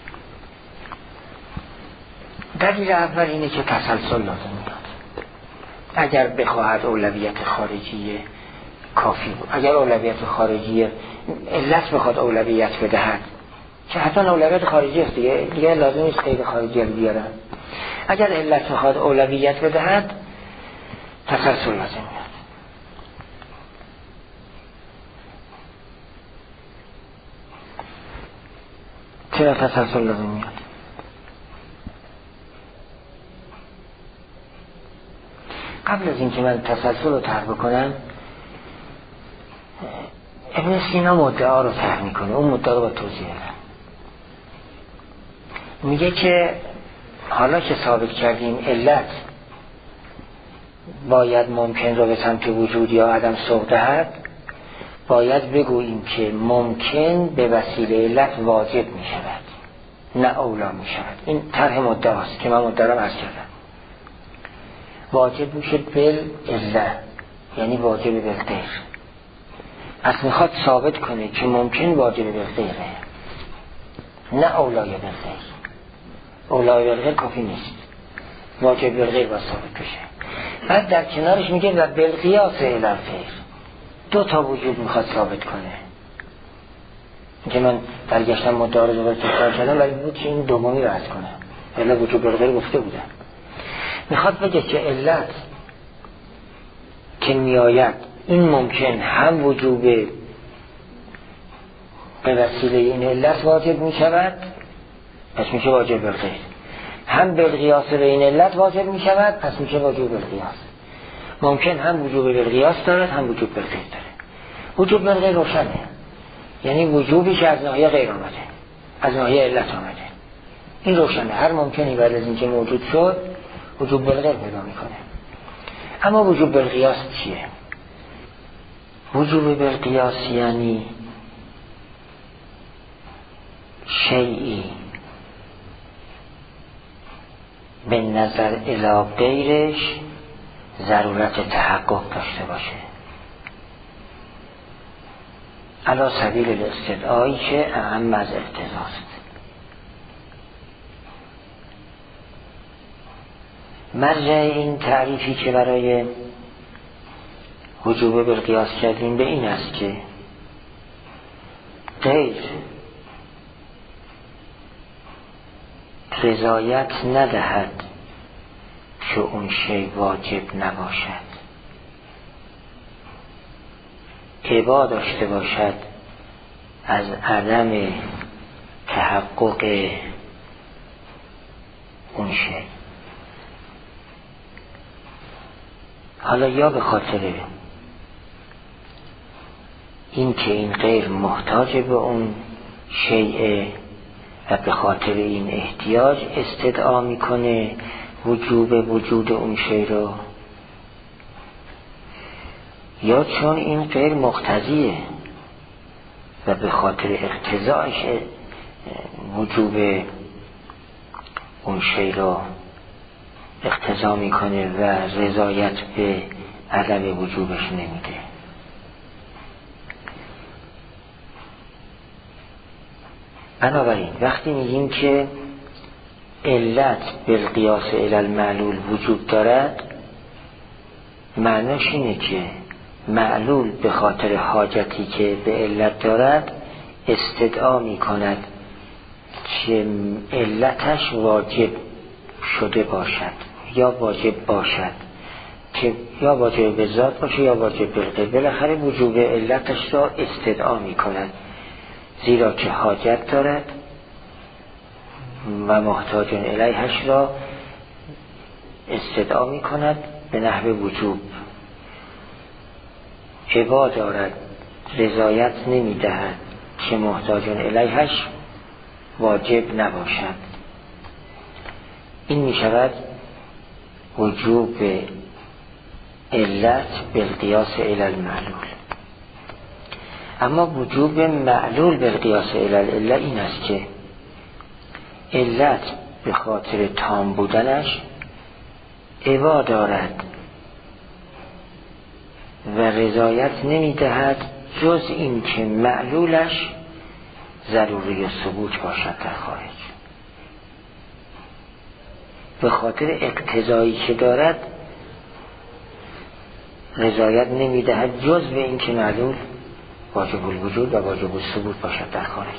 A: دلیل اول اینه که تسلسل لازم میاد. اگر بخواهد اولویت خارجی کافی بود، اگر اولویت خارجی علت بخواد اولویت بدهد، که حتی اولویت خارجی است دیگه, دیگه لازم نیست غیر خارجی رو بیارن، اگر علت بخواد اولویت بدهد تسلسل لازم میاد. چرا تسلسل لازم میاد؟ قبل از اینکه من تسلسل رو طرح بکنم، ابن سینا مدعا رو طرح میکنه. اون مدعا رو با توضیح بدم. میگه که حالا که ثابت کردیم علت باید ممکن رو به سمت وجود یا عدم سوق دهد، باید بگوییم که ممکن به وسیله علت واجب میشود نه اولا میشود. این طرح مدعاست که من مدعا رو عرض کردم. واجب میشه بالعله، یعنی واجب بالغیر. پس میخواد ثابت کنه که ممکن واجب بالغیره نه اولای بالغیر. اولای بالغیر کافی نیست، واجب بالغیر باید ثابت بشه. بعد در کنارش میگه و بالقیاس الی الغیر، دو تا وجود میخواد ثابت کنه. که من برگشتم مدعا رو دوباره تکرار کردم ولی بود که این دومی رو عرض کنم، الا وجود بالغیر گفته بودم. میخواد بگه که علت که میآید این ممکن هم وجوب به وسیله این علت واجب میشود، پس میشه واجب بالغیر، هم بالقیاس به این علت واجب میشود، پس میشه واجب بالقیاس. ممکن هم وجوب بالقیاس دارد هم وجوب بالغیر داره. وجوب بالغیر روشنه، یعنی وجوبی که از ناحیه غیر آمده، از ناحیه علت آمده. این روشنه، هر ممکنی بعد از اینکه موجود شد وجوب بالغیر پیدا میکنه. اما وجوب بالقیاس چیه؟ وجوب بالقیاس یعنی شیئی به نظر الی غیرش ضرورت تحقق داشته باشه، علی سبیل الاستدعایی که اهم از اقتضاست. مرجع این تعریفی که برای وجوب بالقیاس کردیم به این است که غیر رضایت ندهد که اون شی واجب نباشد، ابا داشته باشد از عدم تحقق اون شی. حالا یا به خاطر این که این غیر محتاج به اون شیء و به خاطر این احتیاج استدعا میکنه وجوب وجود اون شی رو، یا چون این غیر مقتضیه و به خاطر اقتضاعش وجوب اون شی رو اقتضا میکنه و رضایت به عدم وجوبش نمیده. بنابراین وقتی میگیم که علت بالقیاس الی المعلول وجود دارد، معناش اینه که معلول به خاطر حاجتی که به علت دارد استدعا میکند که علتش واجب شده باشد یا واجب باشد، که یا واجب به ذات باشه یا واجب بالغیر، بالاخره وجوب علتش را استدعا میکند، زیرا که حاجت دارد و محتاج الیهش را استدعا میکند به نحو وجوب. ابا دارد رضایت نمیدهد که محتاج الیهش واجب نباشد. این میشود وجوب علت بالقیاس الی المعلول. اما وجوب معلول بالقیاس الی العله این است که علت به خاطر تام بودنش ابا دارد و رضایت نمیدهد جز این که معلولش ضروری ثبوت باشد در خارج. به خاطر اقتضایی که دارد رضایت نمیدهد جز به این که معلول واجب الوجود و واجب الثبوت باشد در خارج.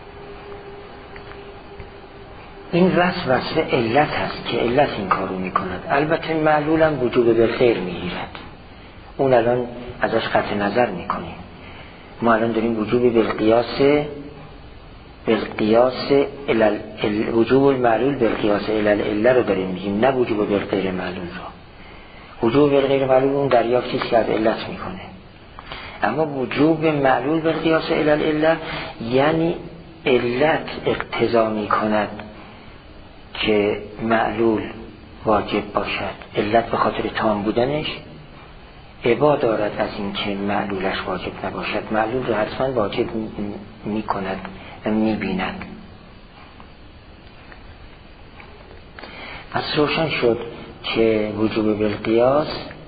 A: این وصف وصف علت هست که علت این کارو میکند. البته معلول هم وجوب بالخیر میگیرد، اون الان ازش قطع نظر میکنیم. ما الان داریم وجوب بالقیاس بالقیاس الال وجوب المعلول بالقیاس العله رو داریم میگیم، نه وجوب بالغیر معلول رو. وجوب بالغیر معلول اون دریافتی که از علت میکنه، اما وجوب معلول بالقیاس العله یعنی علت اقتضا میکند که معلول واجب باشد. علت به خاطر تام بودنش ابا دارد از این که معلولش واجب نباشد، معلول رو حتما واجب می کند و می بیند. پس روشن شد که وجوب بالقیاس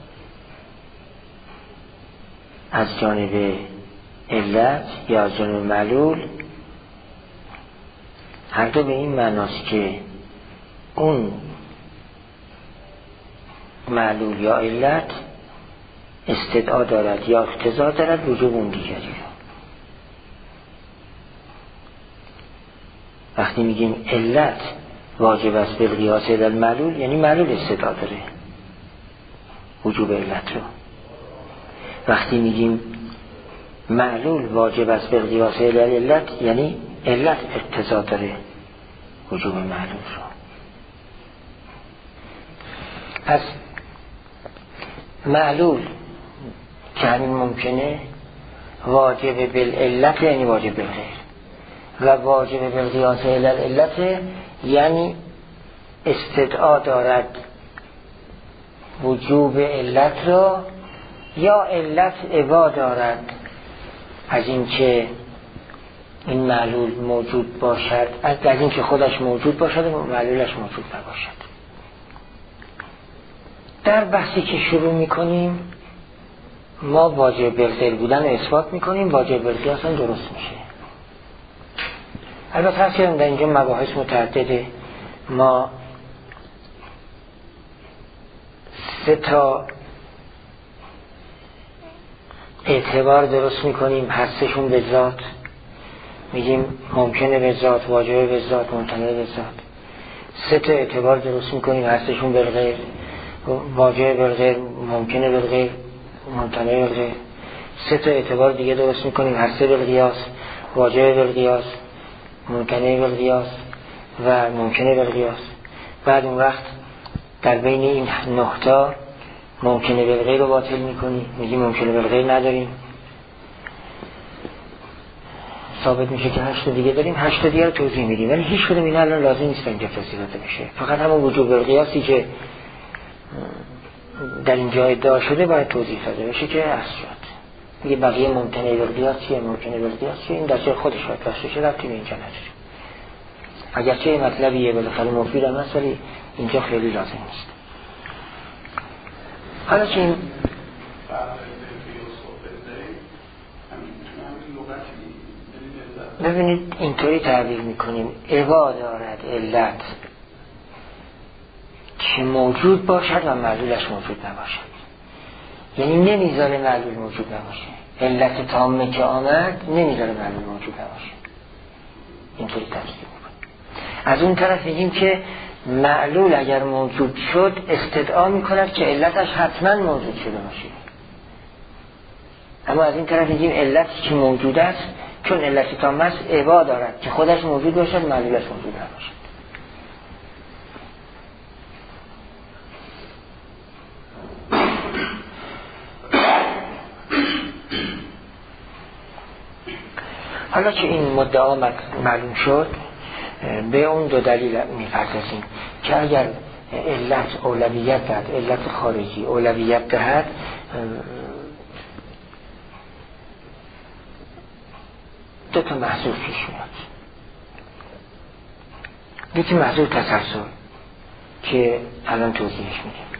A: از جانب علت یا از جانب معلول هر دو به این معناست که اون معلول یا علت استدعا دارد یا اقتضا دارد وجوب اون دیگری رو. وقتی میگیم علت واجب است بالقیاس الی المعلول یعنی معلول استدعا داره وجوب علت رو. وقتی میگیم معلول واجب است بالقیاس الی العلت یعنی علت اقتضا داره وجوب معلول رو. پس معلول که همین ممکنه واجب بالعلت یعنی واجب بالغیر، و واجب بالقیاس الی العلت یعنی استدعا دارد وجوب علت را یا علت ابا دارد از اینکه این معلول موجود باشد، از اینکه خودش موجود باشد و معلولش موجود نباشد. در بحثی که شروع میکنیم ما واجب بالغیر بودن اثبات میکنیم، واجب بالقیاس هم درست میشه. البته هست که در اینجا مباحث متعدده، ما سه تا اعتبار درست میکنیم، هر سهشون به ذات، میگیم ممکنه به ذات، واجبه به ذات، ممتنعه به ذات. سه تا اعتبار درست میکنیم، هر سهشون بالغیر، واجبه بالغیر، ممکنه بالغیر، ممتنعه بالغیر. سه تا اعتبار دیگه درست میکنیم، هر سه بالقیاس، واجب بالقیاس، ممکنه بالقیاس و ممکنه بالقیاس. بعد اون وقت در بین این نه تا ممکنه بالغیر رو باطل میکنی، میگی ممکنه بالغیر نداریم، ثابت میشه که هشت دیگه داریم، هشت دیگه رو توضیح میدیم، ولی هیچ کدوم اینا الان لازم نیست اینجا توضیح داده بشه. فقط همون وجوب بالقیاسی که در اینجا ادعا شده باید توضیح داده بشه که اصل شد. میگه بقیه ممکنه بالقیاس چیه، ممکنه بالقیاس چیه، این دسته خودش باید بحث شه، ربطی به اینجا نداره. اگرچه مطلبیه بالاخره مفید هم هست، ولی اینجا خیلی لازم نیست. حالا که این ببینید اینطوری تعبیر میکنیم، عوا دارد علت که موجود باشد و معلولش موجود نباشد، یعنی نمیذاره معلول موجود نباشه. علت تامه که آمد نمیذاره معلول موجود نباشه، اینطوری تعبیر میکنیم. از اون طرف میگیم که معلول اگر موجود شد استدعا میکند که علتش حتما موجود شده باشه، اما از این طرف میگیم علتی که موجود است چون علتی تامه است عوا دارد که خودش موجود باشد معلولش موجود نباشد. حالا که این مدعا معلوم شد، به اون دو دلیل میپردازیم که اگر علت اولویت دهد، علت خارجی اولویت دهد، دو تا محضور پیش میاد. یکی محضور تسلسل که الان توضیحش میدیم.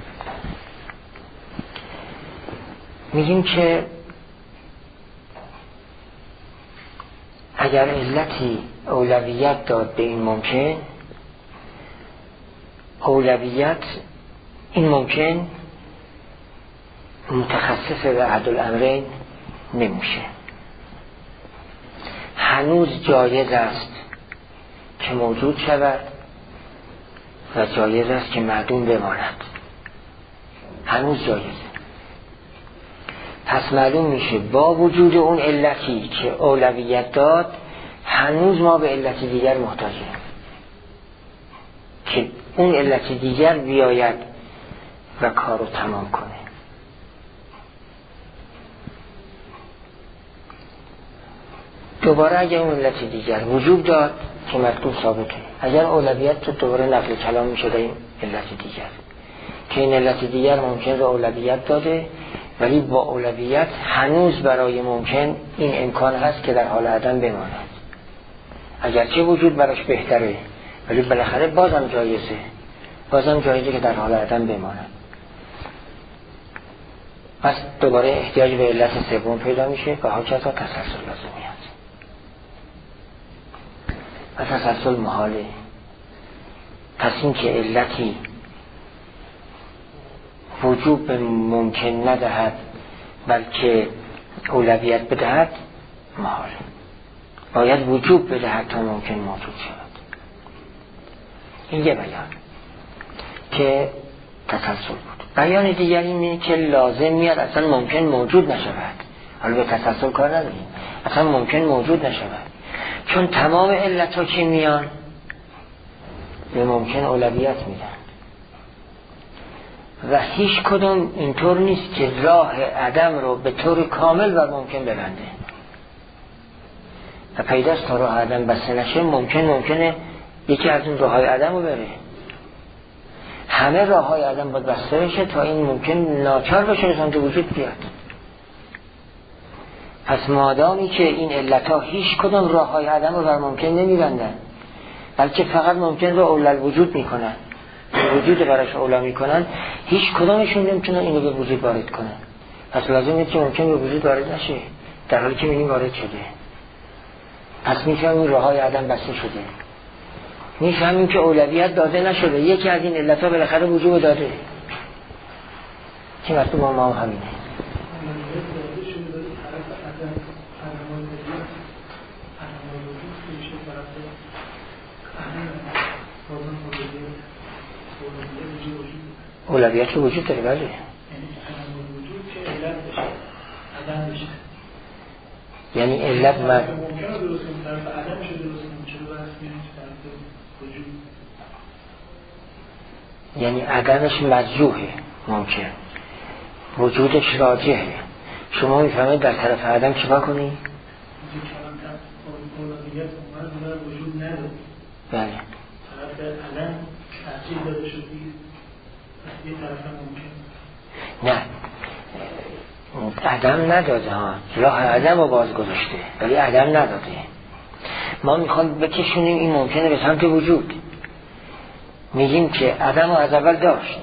A: میگیم که اگر علتی اولویت داد به این ممکن، اولویت این ممکن متخصص به احد الامرین نمیشه، هنوز جایز است که موجود شود و جایز است که معدوم بماند، هنوز جایزه. پس معلوم میشه با وجود اون علتی که اولویت داد هنوز ما به علتی دیگر محتاجیم که اون علتی دیگر بیاید و کارو تمام کنه. دوباره اگر اون علتی دیگر وجود داد که مطلوب ثابته، اگر اولویت تو دوباره نقل کلام میشه به این علتی دیگر که این علتی دیگر ممکن رو اولویت داده، ولی با اولویت هنوز برای ممکن این امکان هست که در حال عدم بماند، اگرچه وجود براش بهتره ولی بالاخره بازم جایزه، بازم جایزه که در حال عدم بماند. پس دوباره احتیاج به علت سوم پیدا میشه و ها کسا تسلسل لازمی هست و تسلسل محاله. پس این که علتی وجوب ممکن ندهد بلکه اولویت بدهد محاله، باید وجوب بدهد تا ممکن موجود شود. این یه بیان که تسلسل بود. بیان دیگری اینه که لازم میاد اصلا ممکن موجود نشود، حالا به تسلسل کار نداریم، اصلا ممکن موجود نشود چون تمام علتها که میان به ممکن اولویت میدن و هیچ کدوم اینطور نیست که راه عدم رو به طور کامل بر ممکن ببنده و پیداست تا راه عدم بسته نشه ممکن ممکنه یکی از این راه های عدم رو بره. همه راه های عدم باید بسته بشه تا این ممکن ناچار بشه رسان تو وجود بیاد. پس مادامی که این علت ها هیچ کدوم راه های عدم رو بر ممکن نمی بندن بلکه فقط ممکن رو اولل وجود می کنن، وجود براش اولا می کنن، هیچ کدامشون نمیتونن اینو به وجود وارد کنن. پس لازمه که ممکن به وجود وارد نشه در حالی که میگیم وارد شده. پس میفهمیم راه های عدم بسته شده، میفهمیم که اولویت داده نشده، یکی از این علت ها بالاخره وجود داده که مطلوب ما هم همینه. اولویت که وجود داره، بله. یعنی علت مد...
C: ممکنه درست این طرف عدم شده درست این چرا بحث می‌کنید طرف وجود،
A: یعنی عدمش مرجوحه، ممکن وجودش راجحه. شما میفهمید در طرف عدم چیکار کنی؟
C: اینجا کلام طرف اولویت اومد وجود نداره،
A: بله
C: طرف عدم تحصیل داده شدی، یه طرف هم ممکن
A: نه عدم نداده ها، راه عدم رو باز گذاشته ولی عدم نداده. ما میخوام بکشونیم این ممکنه به سمت وجود، میگیم که عدم رو از اول داشت،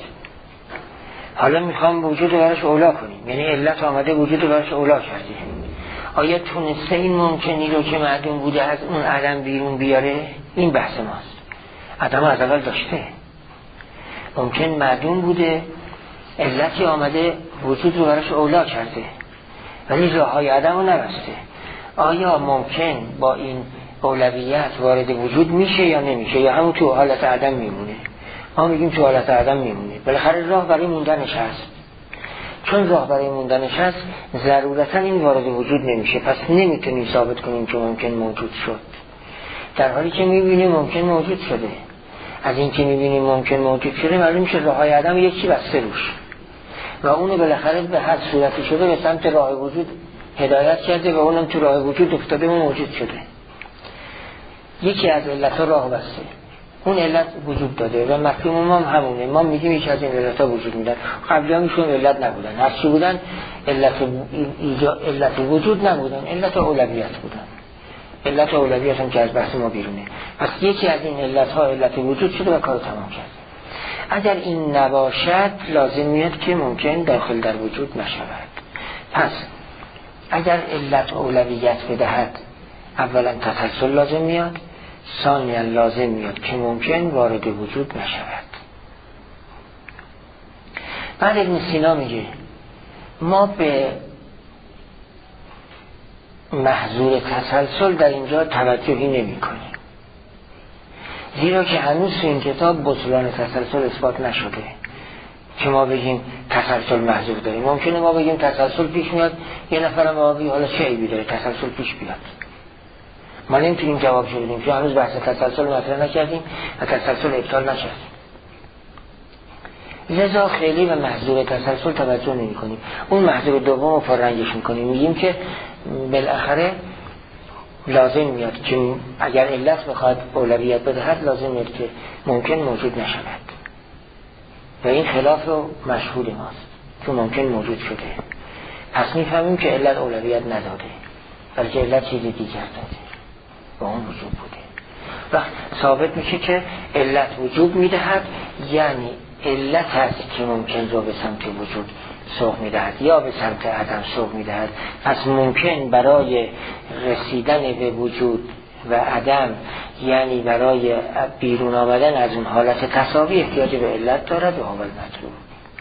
A: حالا میخوام وجود رو برش اولا کنیم، یعنی علت آمده وجود رو برش اولا کردیم. آیا تونسته این ممکنی رو که معدوم بوده از اون عدم بیرون بیاره؟ این بحث ماست. عدم رو از اول داشته، ممکن معدوم بوده، علتی آمده وجود رو برش اولا کرده ولی راه های عدم رو نبسته. آیا ممکن با این اولویت وارد وجود میشه یا نمیشه، یا همون تو حالت عدم میمونه؟ ما میگیم تو حالت عدم میمونه. بالاخره راه برای موندنش هست، چون راه برای موندنش هست ضرورتا این وارد وجود نمیشه، پس نمیتونیم ثابت کنیم که ممکن موجود شد، در حالی که میبینیم ممکن موجود شده. از این که میبینیم ممکن موجود شده معلوم میشه راه های عدم یکی بسته روش و اونو بالاخره به هر صورتی شده به سمت راه وجود هدایت کرده و اونم تو راه وجود افتاده و موجود شده. یکی از علتها راه بسته، اون علت وجود داده و مفهوم ما هم همونه. ما میگیم یکی از این علتها وجود میدن، قبلی هم ایشون علت نبودن، هر چی بودن علت, ایجا... علت وجود نبودن، علت اولویت بودن. علت اولویت هم که از بحث ما بیرونه. پس یکی از این علتها علت وجود شده و کار تمام کرد. اگر این نباشد لازم میاد که ممکن داخل در وجود نشود. پس اگر علت اولویت بدهد اولا تسلسل لازم میاد، ثانیا لازم میاد که ممکن وارد وجود نشود. بعد ابن سینا میگه ما به محظور تسلسل در اینجا توجهی نمی کنیم، زیرا که هنوز این کتاب بطلان تسلسل اثبات نشده که ما بگیم تسلسل محظور داریم. ممکنه ما بگیم تسلسل پیش میاد، یه نفر ما بگیم حالا چه عیبی داره تسلسل پیش بیاد، ما نمیتونیم جواب بدیم چون هنوز بحث تسلسل مطرح نکردیم و تسلسل ابطال نشد. لذا خیلی به محظور تسلسل توجه نمی کنیم. اون محظور دوم رو پررنگش میکنیم، میگیم که بالاخره لازم میاد که اگر علت بخواد اولویت بدهد لازم میاد که ممکن موجود نشود و این خلاف رو مشهور ماست که ممکن موجود شده. پس میفهمیم که علت اولویت نداده بلکه علت چیز دیگر داده و اون وجود بوده. و ثابت میشه که علت وجود میدهد، یعنی علت هست که ممکن رو به سمت وجود سوق میدهد یا به سمت عدم سوق میدهد. پس ممکن برای رسیدن به وجود و عدم، یعنی برای بیرون آمدن از اون حالت تساوی احتیاج به علت دارد و اول مطلوب.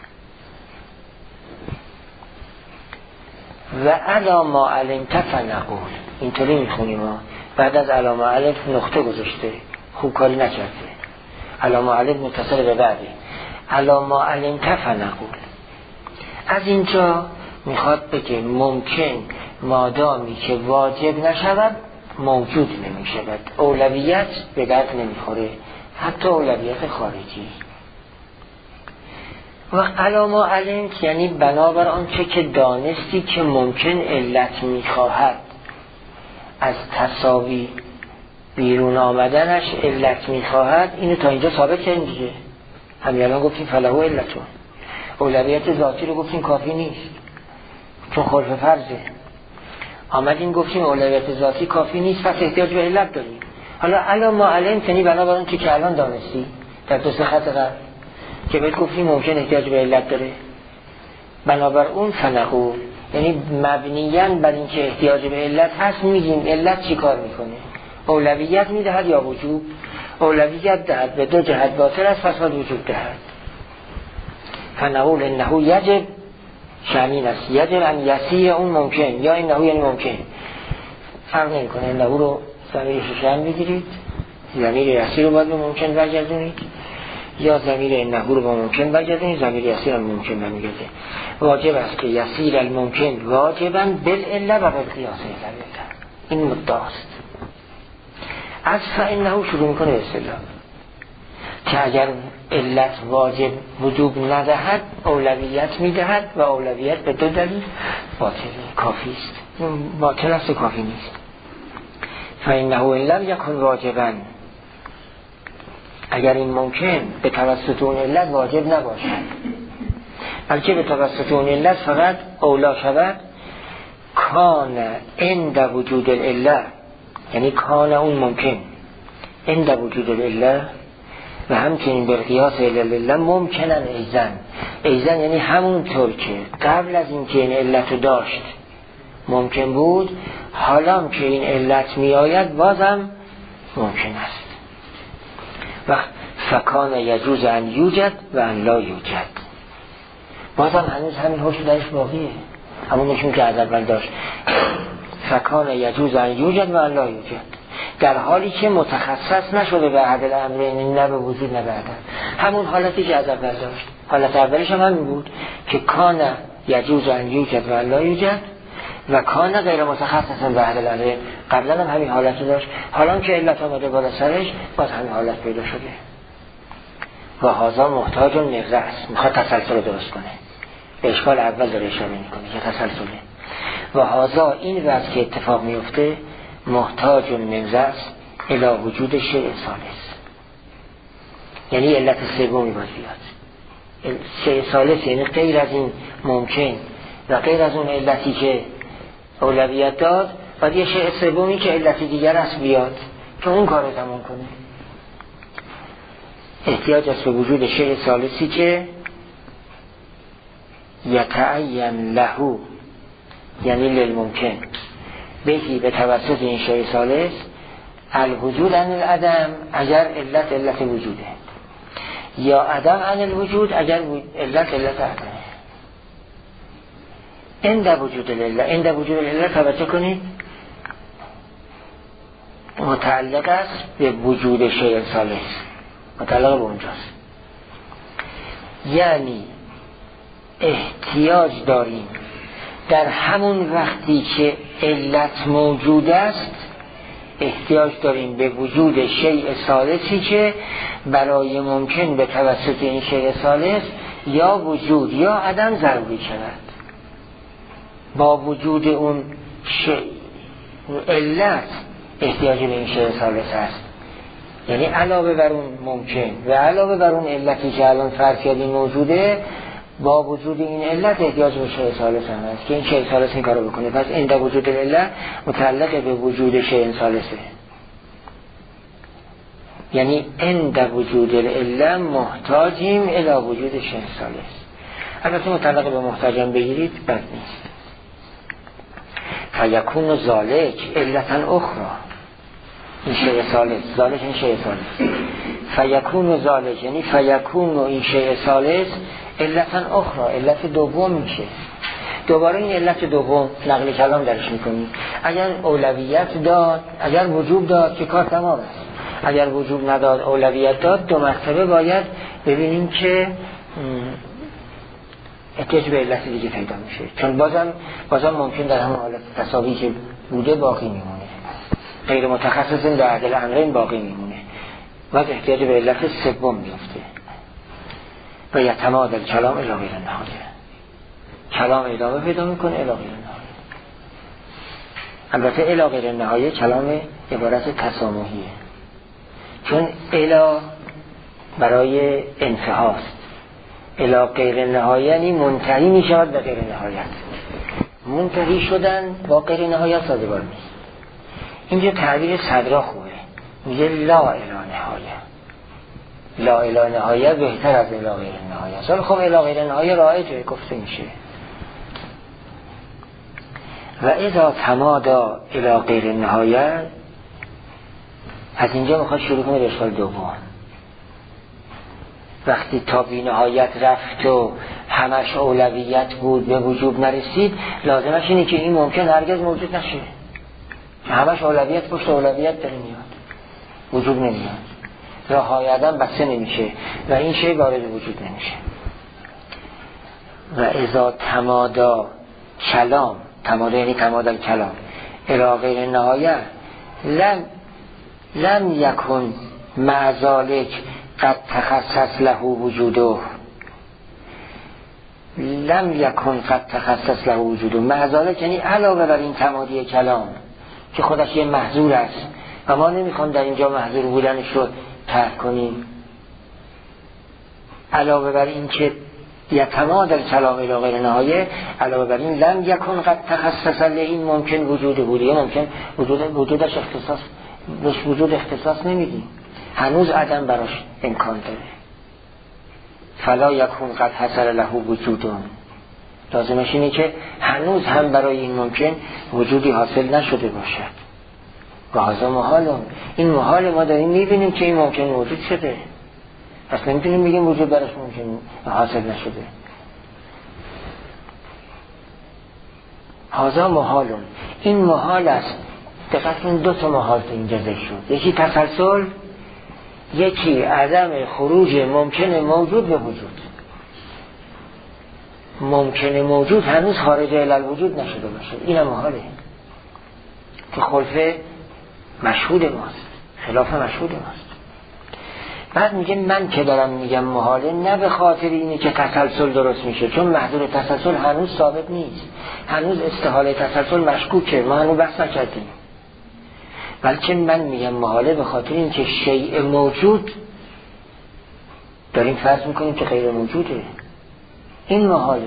A: و علا ما علمت فنقول، اینطوری میخونیم ها، بعد از علا ما علمت نقطه گذاشته، خوب کاری نکرده، علا ما علمت متصل به بعدی، علا ما علمت فنقول. از اینجا میخواد بگه ممکن مادامی که واجب نشود موجود نمی شود، اولویت به درد نمیخوره، حتی اولویت خارجی. و علا ما علمت یعنی بنابر آنچه که دانستی که ممکن علت میخواهد از تساوی بیرون آمدنش علت میخواهد، اینو تا اینجا ثابت کردیم دیگه. همین الان گفتیم فلهو علتون، اولویت ذاتی رو گفتیم کافی نیست چون خلف فرضه، آمدیم گفتیم اولویت ذاتی کافی نیست پس احتیاج به علت داریم. حالا علا ما علمت یعنی بنابر آنچه که الان دانستی در دو سه خط قبل که بهت گفتیم ممکن احتیاج به علت داره، بنابر اون فنقول یعنی مبنیاً بر این که احتیاج به علت هست میگیم علت چی کار میکنه، اولویت میدهد یا وجوب؟ اولویت دهد به دو جهت باطل است پس باید وجود دهد. فنقول انه یجب شامل است، یجب ان یسیر اون ممکن، یا انه یعنی ممکن، فرق نمی کنه. انه رو ضمیر ششم بگیرید، ضمیر یسیر رو باید به ممکن برگردونید، یا ضمیر انه رو با ممکن برگردیم، ضمیر یسیر هم ممکن برمیگرده. واجب است که یسیر الممکن واجبا بالعله و بالقیاس العله. این مدعاست. از فانه شروع میکنه به اصطلاح که اگر علت واجب وجوب ندهد اولویت میدهد و اولویت به دو دلیل باطل کافی است. باطل است و کافی نیست. فانه ان لم یکن واجبا، اگر این ممکن به توسط اون علت واجب نباشد بلکه به توسط اون علت فقط اولا شود، کان عند وجود العله، یعنی کان اون ممکن عند وجود العله و همچنین بالقیاس العله ممکنن ایزن. ایزن یعنی همونطور که قبل از این که این علت داشت ممکن بود، حالا که این علت می آید بازم ممکن است. و فکان یجوز ان یوجد و ان لا یوجد، بازم هنوز همین حکم درش باقیه، همون حکمی که از اول داشت. فکان یجوز ان یوجد و ان لا یوجد، در حالی که متخصص نشده به عدل امرین، نه به وجود نه به عدم، همون حالتی که از اول داشت. حالت اولش هم همین بود که کان یجوز ان یوجد و ان لا یوجد و کان غیر متخصصا به عدل امرین، قبلا هم همین حالتی داشت. حالا که علت آمده بالا سرش باز همین حالت پیدا شده. و هذا محتاج نقضه است، میخواد تسلسل رو درست کنه. به اشکال اول داره اشاره میکنه که تسلسله. و هذا این وضع که اتفاق میفته محتاج نقضه است الی وجود شیء ثالث، یعنی علت سومی باید بیاد. شیء ثالث یعنی غیر از این ممکن و غیر از اون علتی که اولویت داد، باید یه شیء سومی که علتی دیگر است بیاد که اون کار رو تمام کنه. احتیاج است به وجود شیء ثالثی که یتعین له، یعنی للممکن بهی به توسط این شیء ثالث الوجود عن العدم اگر علت علت وجوده، یا عدم عن الوجود اگر علت علت عدمه. عند وجود العله، عند وجود العله توجه کنید متعلق است به وجود شیء ثالث، متعلق به اونجاست. یعنی احتیاج داریم در همون وقتی که علت موجود است، احتیاج داریم به وجود شیء ثالثی که برای ممکن به توسط این شیء ثالث یا وجود یا عدم ضروری شود. با وجود اون شیء علت احتیاج به این شیء ثالث است، یعنی علاوه بر اون ممکن و علاوه بر اون علتی که الان فرض کردیم موجوده، با وجود این علت احتیاج به شیء ثالث هم است که این شیء ثالث این کارو بکنه. پس عند وجود العله متعلق به وجود شیء ثالثه، یعنی عند وجود العله محتاجیم الی وجود شیء ثالث. البته متعلق به محتاجم بگیرید بد نیست. فیکون ذالک علتا اخرى، این شیء ثالث، ذالک این شیء ثالث، فیکون ذالک یعنی فیکون این شیء ثالث علتا اخرى، علت دوم میشه. دوباره این علت دوم نقل کلام درش میکنیم. اگر اولویت داد، اگر وجوب داد که کار تمام است. اگر وجوب نداد اولویت داد، دو مرتبه باید ببینیم که احتیاج به علت دیگه پیدا میشه، چون بازم بازم ممکن در همون حالت تساوی که بوده باقی میمونه، غیر متخصص به عدل امرین باقی میمونه، باز احتیاج به علت سوم میفته. و یتماد الکلام الی غیر النهایه، کلام ادامه پیدا میکنه الی غیر النهایه. البته الی غیر النهایه کلام عبارت تسامحیه، چون الی برای انتهاست، الی غیر النهایه یعنی منتهی میشود به غیر نهایت. منتهی شدن با غیر نهایت سازگار نیست. اینجا تعبیر صدرا خوبه، میگه لا الی نهایه، لا الی نهایه بهتر از الی غیر نهایه. سال خب الی غیر نهایه رایجه گفته میشه. و اذا تمادا الی غیر نهایه، از اینجا میخواد شروع کنه به اشکال دوم. وقتی تا بی نهایت رفت و همش اولویت بود به وجوب نرسید، لازمش اینه که این ممکن هرگز موجود نشه، همش اولویت پشت اولویت داره میاد، وجوب نمیاد. راه های عدم بسته نمیشه و این شی وارد وجود نمیشه. و اذا تمادا کلام، تمادا یعنی تمادا کلام الی غیر نهایه، لم لم یکن مع ذلک قد تخصص له وجوده، لم یکن قد تخصص له وجوده. مع ذلک یعنی علاوه بر این تمادی کلام که خودش یه محظور است و ما نمیخوام در اینجا محظور بودنش رو ترک کنیم، علاوه بر این که یتماد الکلام الی غیر نهایه، علاوه بر این لم یکن قد تخصص له، این ممکن وجود بوده، ممکن وجود وجودش اختصاص بهش وجود اختصاص نمیدیم، هنوز عدم براش امکان داره. فلا یکون قد حصل له وجودون، لازمش اینه که هنوز هم برای این ممکن وجودی حاصل نشده باشد. و هذا محالون، این محال ما داریم میبینیم که این ممکن وجود شده، پس نمیتونیم بگیم وجود براش ممکن حاصل نشده. هذا محالون، این محال است. دقیقا این دو تا محال تو اینجا ذکر شد، یکی تسلسل، یکی عدم خروج ممکن موجود به وجود. ممکن موجود هنوز خارج علل وجود نشده باشه، این محاله که خلف مشهود ماست، خلاف مشهود ماست. بعد میگه من که دارم میگم محاله، نه به خاطر اینه که تسلسل درست میشه، چون محضور تسلسل هنوز ثابت نیست، هنوز استحاله تسلسل مشکوکه، ما هنوز بحث نکردیم. بلکه من میگم محاله به خاطر این که شیء موجود داریم فرض میکنیم که غیر موجوده، این محاله.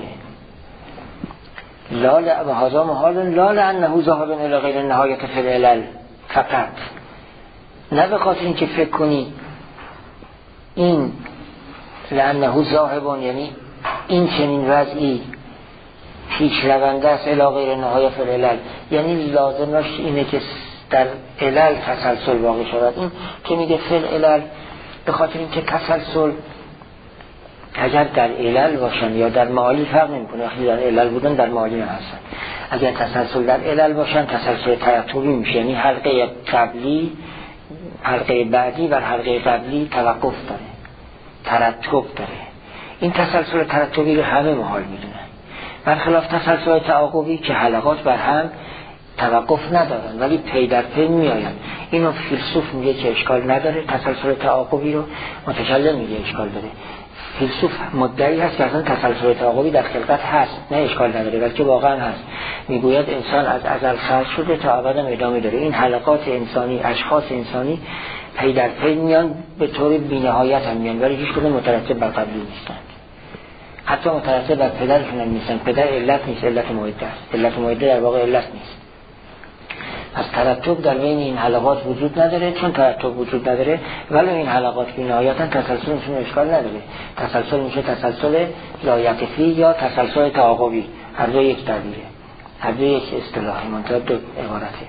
A: لا لهذا محال لا لانه ذاهب الی غیر نهایت فی العلل فقط، نه به خاطر این که فکر کنی این لانه ذاهب یعنی این چنین وضعی پیش رونده است الی غیر نهایت فی العلل، یعنی لازمش اینه که در علل تسلسل واقع شود. این که میگه فی العلل به خاطر این که تسلسل اگر در علل باشن یا در معالی فرق نمیکنه، وقتی در علل بودن در معالی هم هستن. اگر تسلسل در علل باشن تسلسل ترتبی میشه، یعنی حلقه قبلی حلقه بعدی و حلقه قبلی توقف داره، ترتب داره. این تسلسل ترتبی رو همه محال میدونن، برخلاف تسلسل تعاقبی که حلقات بر هم توقف ندارن ولی پی در پی میآین. اینو فیلسوف میگه که اشکال نداره، تسلسل تعاقبی رو متکلم میگه اشکال داره. فیلسوف مدعی هست که اصلا تسلسل تعاقبی در خلقت هست، نه اشکال نداره بلکه واقعا هست. میگوید انسان از ازل خلق شده تا ابد ادامه داره. این حلقات انسانی، اشخاص انسانی پی در پی میان، به طور بی‌نهایت هم میان ولی هیچ کدوم مترتب بر قبلی نیستند، حتی مترتب بر پدرشون هم نیستن. پدر علت نیست، علت مایده است. علت مایده در واقع علت نیست. پس ترتب در بین این حلقات وجود نداره. چون ترتب وجود نداره ولی این حلقات بی نهایتا تسلسلشون اشکال نداره. تسلسل میشه تسلسل لایقفی یا تسلسل تعاقبی، هر دو یک تعبیره، هر دو یک اصطلاحی، منتها دو عبارته.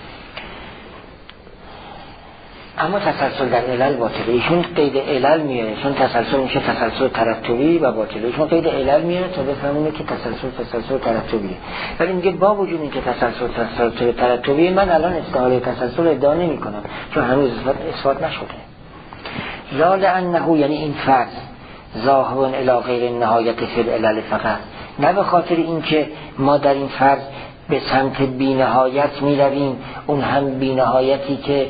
A: اما تسلسل در علل باطله. ایشون قید علل میاره، چون تسلسل میشه تسلسل ترتبی و باطله. ایشون قید علل میاره تا بفهمونه که تسلسل تسلسل ترتبیه. ولی میگه با وجود اینکه تسلسل تسلسل ترتبیه، من الان استحاله تسلسل ادعا نمی کنم چون هنوز اثبات, اثبات نشده. لا لانه یعنی این فرض ذاهب الی غیر نهایت فی العلل فقط، نه به خاطر اینکه ما در این فرض به سمت بی‌نهایت می‌رویم، اون هم بی‌نهایتی که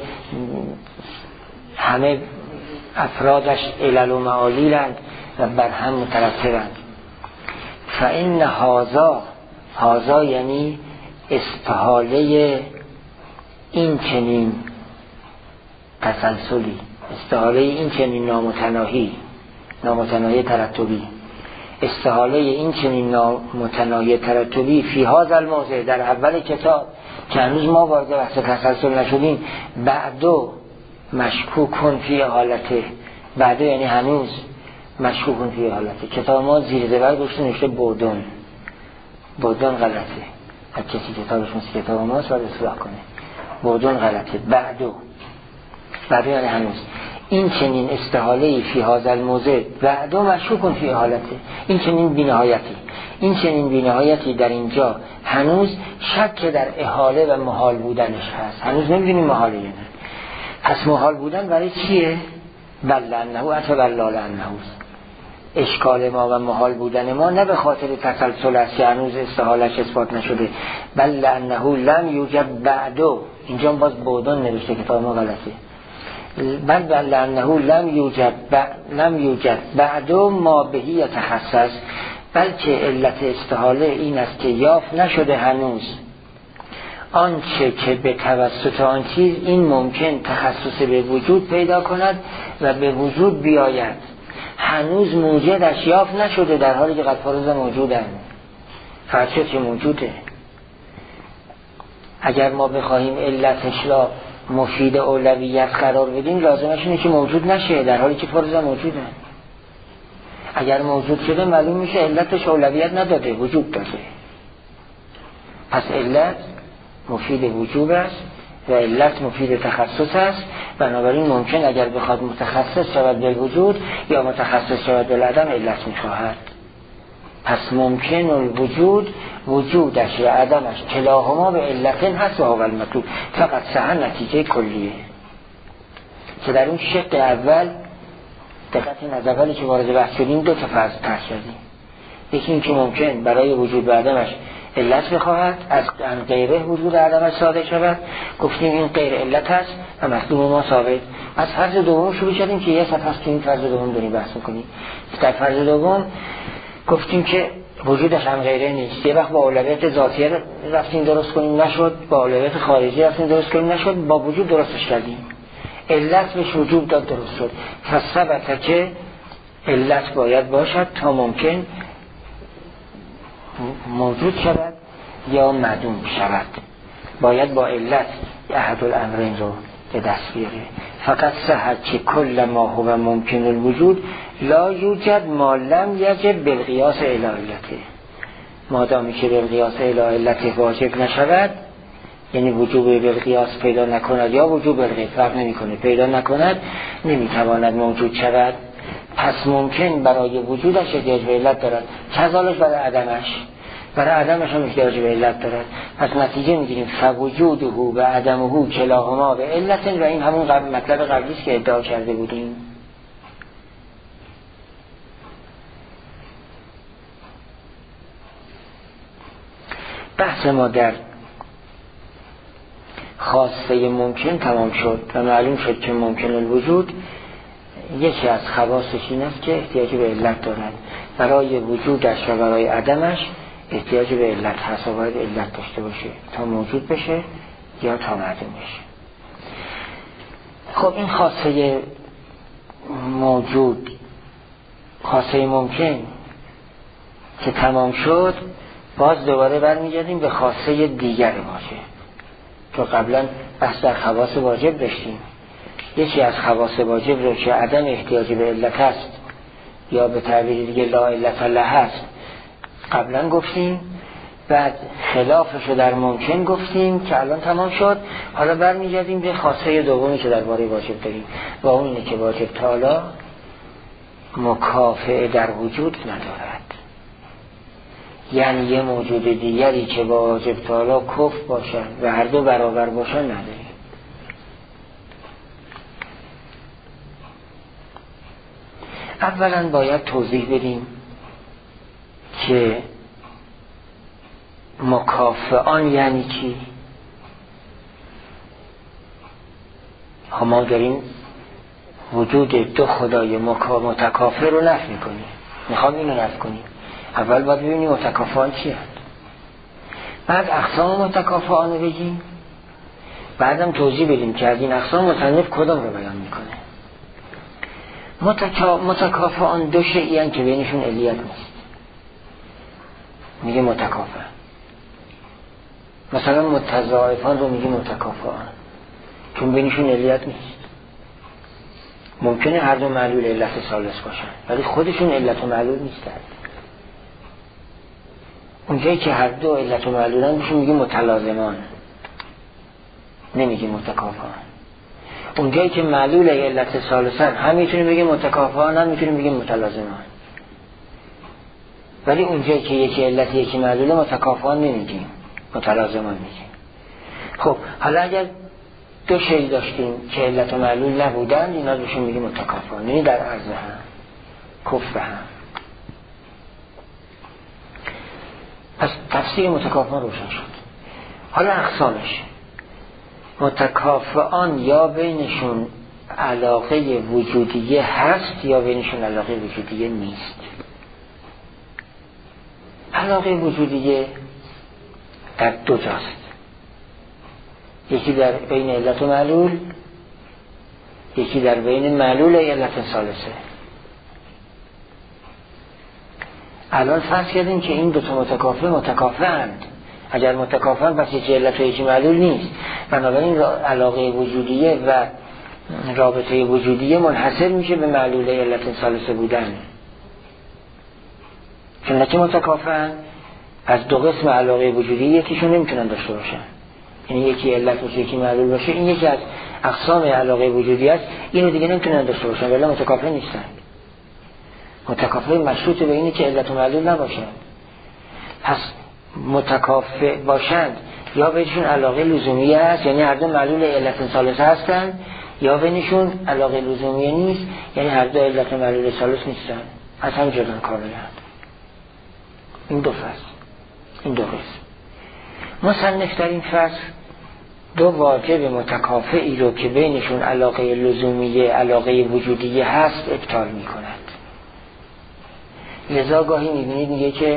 A: همه افرادش علل و معالی‌اند و بر هم مترتبند. فإن هذا هذا یعنی استحاله این چنین تسلسلی، استحاله این چنین نامتناهی نامتناهی ترتبی، استحاله این چنین نامتناهی ترتبی فی هذا الموضع، در اول کتاب که هنوز ما وارد بحث تسلسل نشدیم، بعدو مشکوکون فی حالته، بعدو یعنی هنوز مشکوکون فی حالته. کتاب ما زیر زبر گوشته نوشته بودون، بودون غلطه، هر کسی کتابش مثل کتاب ما باید اصلاح کنه. بودون غلطه، بعدو بعدو یعنی هنوز. این چنین استحاله فی هذا الموضع بعدو مشکوکون فی حالته، این چنین بی‌نهایتی این چنین بی‌نهایتی در اینجا هنوز شک در احاله و محال بودنش هست. هنوز نمی‌دونیم محاله یا نه. پس محال بودن برای چیه؟ بل انه اصل بل انه اشکال ما و محال بودن ما نه به خاطر تسلسل است که هنوز استحالش اثبات نشده، بل انه لم یوجد بعدو، اینجا باز بودن نوشته کتاب ما غلطه، بل بل انه لم یوجد ب... لم یوجد بعدو ما بهی یتخصص، بلکه علت استحاله این است که یافت نشده هنوز آنچه که به توسط آن چیز این ممکن تخصص به وجود پیدا کند و به وجود بیاید، هنوز موجودش یافت نشده در حالی که قد فروز موجودن، فرچه چه موجوده. اگر ما بخواهیم علتش را مفید اولویت قرار بدیم لازمش اینه که موجود نشه در حالی که فروز موجودن. اگر موجود شده معلوم میشه علتش اولویت نداده، وجود داده. پس علت مفید وجوب است و علت مفید تخصص است، بنابراین ممکن اگر بخواد متخصص شود به وجود یا متخصص شود به عدم علت میخواهد. پس ممکن الوجود وجودش و عدمش کلاهما به علت هست و اول مطلوب، فقط سهن نتیجه کلیه که در اون شق اول دقیقا از اولی که وارد بحث شدیم دو تا فرض طرح کردیم. یکی این که ممکن برای وجود و عدمش علت بخواهد از غیره وجود عدمش صادر شود، گفتیم این غیر علت هست و مطلوب ما ثابت. از فرض دوم شروع کردیم که یه صفحه است که این فرض دوم داریم بحث میکنیم. در فرض دوم گفتیم که وجودش هم غیره نیست، یه وقت با اولویت ذاتی رفتیم درست کنیم نشد، با اولویت خارجی رفتیم درست کنیم نشد، با وجود درستش کردیم، علت بهش وجود داد درست شد. فثبت که علت باید باشد تا ممکن موجود شود یا معدوم شود، باید با علت احد الامرین رو به دست بیاره. فقط صحت که کل ما هو ممکن الوجود لا یوجد ما لم یجب بالقیاس الهیته، مادامی که بالقیاس الهیته واجب نشود، یعنی وجوب بالقیاس پیدا نکند یا وجوب بالغیب فرق نمی کنه، پیدا نکند نمیتواند موجود شود. پس ممکن برای وجودش احتیاج به علت دارد، کذالک برای عدمش، برای عدمش هم احتیاج به علت دارد. پس نتیجه میگیریم فوجوده و عدمه کلاهما به علت، و این همون قبل مطلب قبلی است که ادعا کرده بودیم. بحث ما در خاصه ممکن تمام شد و معلوم شد که ممکن الوجود یکی از خواصش این است که احتیاج به علت دارد، برای وجودش و برای عدمش احتیاج به علت هست و باید علت داشته باشه تا موجود بشه یا تا معدوم بشه. خب این خاصه موجود، خاصه ممکن که تمام شد، باز دوباره برمیگردیم به خاصه دیگر واژه، تو قبلا بحث در خواص واجب داشتیم. یکی از خواص واجب رو که عدم احتیاج به علت هست یا به تعبیر دیگه لا علت له هست قبلا گفتیم، بعد خلافش رو در ممکن گفتیم که الان تمام شد. حالا برمیگردیم به خاصه دومی که درباره واجب داریم و اون اینه که واجب تعالی مکافئه در وجود ندارد، یعنی یه موجود دیگری که با واجب تعالی کف باشن و هر دو برابر باشن نداریم. اولا باید توضیح بدیم که مکافئان یعنی چی؟ ما داریم وجود دو خدای متکافئ رو نفی میکنیم، میخوام اینو نفی کنیم. اول باید ببینیم متکافئان چی هست، بعد اقسام متکافئان رو بگیم، بعدم توضیح بدیم که از این اقسام مصنف کدام رو بیان میکنه. متکا... متکافئان دو شیئی هستند که بینشون علیت نیست، میگه متکافئ. مثلا متضاعفان رو میگه متکافئان چون بینشون علیت نیست. ممکنه هر دو معلول علت ثالث باشن ولی خودشون علت و معلول نیستن. اونجایی که هر دو علت و معلولن بهشون میگه متلازمان، نمیگه متکافئان. اونجایی که معلول علت ثالثن هم میتونیم بگیم متکافئان، هم میتونیم بگیم متلازمان. ولی اونجایی که یکی علت یکی معلوله متکافئان نمیگیم، متلازمان میگیم. خب حالا اگر دو شی داشتیم که علت و معلول نبودن، اینا روشون میگیم متکافئان، یعنی در عرض هم کفر هم. پس تفسیر متکافئان روشن شد. حالا اقسامش، متکافئان یا بینشون علاقه وجودیه هست یا بینشون علاقه وجودیه نیست. علاقه وجودیه در دو جاست، یکی در بین علت و معلول، یکی در بین معلول علت ثالثه. الان فرض کردیم که این دو تا متکافئ متکافئند. اگر متکافئند پس یکی علت و یکی معلول نیست، بنابراین علاقه وجودیه و رابطه وجودیه منحصر میشه به معلول علت ثالثه بودن. چون نکه متکافئند، از دو قسم علاقه وجودی یکیشون نمیتونن داشته باشن، یعنی یکی علت باشه یکی معلول باشه، این یکی از اقسام علاقه وجودی است، اینو دیگه نمیتونن داشته باشن، ولی متکافئ نیستن. متکافئ مشروط به اینه که علت و معلول نباشن. پس متکافئ باشند یا بینشون علاقه لزومیه هست، یعنی هر دو معلول علت ثالثه هستن، یا بینشون علاقه لزومیه نیست، یعنی هر دو علت و معلول ثالث نیستن، از هم جدن کاملا. این دو فصل، این دو قسم. مصنف در این فصل دو واجب متکافئی رو که بینشون علاقه لزومیه علاقه وجودیه هست ابطال می کند. لذا گاهی می بینید میگه که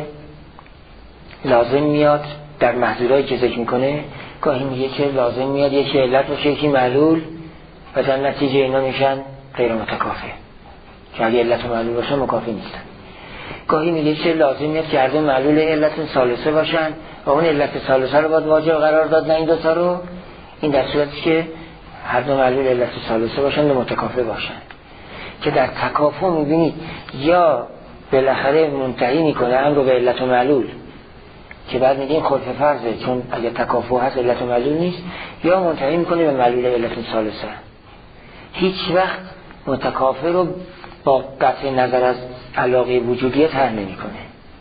A: لازم میاد در محضورهایی که ذکر میکنه، گاهی میگه که لازم میاد یکی علت باشه یکی معلول و در نتیجه اینا میشن غیر متکافئ، که اگه علت و معلول باشه مکافئ نیستن. گاهی میگه که لازم میاد که هر دو معلول علت ثالثه باشن و اون علت ثالثه رو باید واجب قرار داد، نه این دوتا رو. این در صورتی که هر دو معلول علت ثالثه باشن و متکافئ باشن، که در تکافؤ میبینید یا بالاخره منتهی میکنه امر به علت و معلول که بعد میگیم خلف فرضه، چون اگر تکافؤ هست علت و معلول نیست، یا منتهی میکنه به معلول علت ثالثه. هیچ وقت متکافئ رو با قطع نظر از علاقه وجودیه طرح نمیکنه.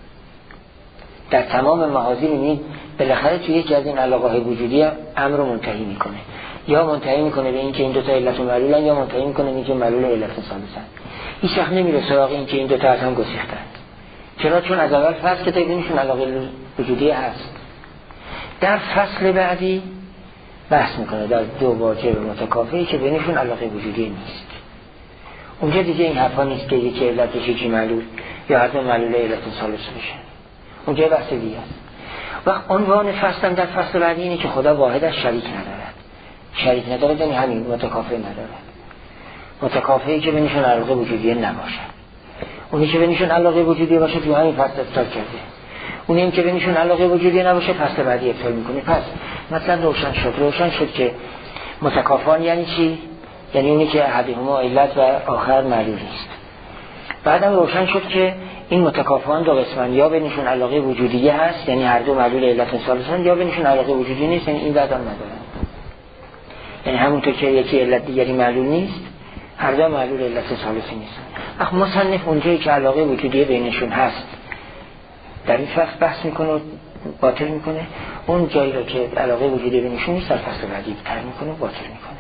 A: در تمام محاذیر میبینید بالاخره توی یکی از این علاقه وجودیه امر رو منتهی میکنه، یا منتهی میکنه به این که این دوتا علت و معلولن، یا منتهی میکنه به این که معلول علت ثالثن. هیچ وقت نمیره سراغ این که این دوتا از هم گسیختند. چرا؟ چون از اول فصل که بینشون علاقه وجودیه هست. در فصل بعدی بحث میکنه در دو واجب متکافئی که بینشون علاقه وجودیه نیست. اونجا دیگه این حرفا نیست که یکی علت باشه یکی معلول، یا هر دو معلول علت ثالث بشه. اونجا بحث دیگه است. و عنوان فصل در فصل بعدی اینه که خدا واحد از شریک ندارد. شریک ندارد یعنی همین متکافئ ندارد. متکافئی که بینشون علاقه وجودیه نباشه. اونی که بینشون علاقه وجودیه باشه تو همین فصل ابطال کرده. اونی که بینشون علاقه وجودیه نباشه فصل بعدی ابطال میکنه. پس مثلا روشن شد روشن شد که متکافئان یعنی چی؟ یعنی اونی که احدهما علت و آخر معلول است. بعدم روشن شد که این متکافئان دو قسمن، یا بینشون علاقه وجودیه هست یعنی هر دو معلول علت ثالثن، یا بینشون علاقه وجودی نیست یعنی این بعدم ندارن. یعنی همونطور که یکی علت دیگری معلول نیست، هر دو معلول علت ثالثی نیست. اخ مصنف اونجایی که علاقه وجودیه بینشون هست در این فصل بحث میکنه و باطل میکنه، اون جایی رو که علاقه وجودی بینشون نیست در فصل بعدی تر میکنه و باطل میکنه.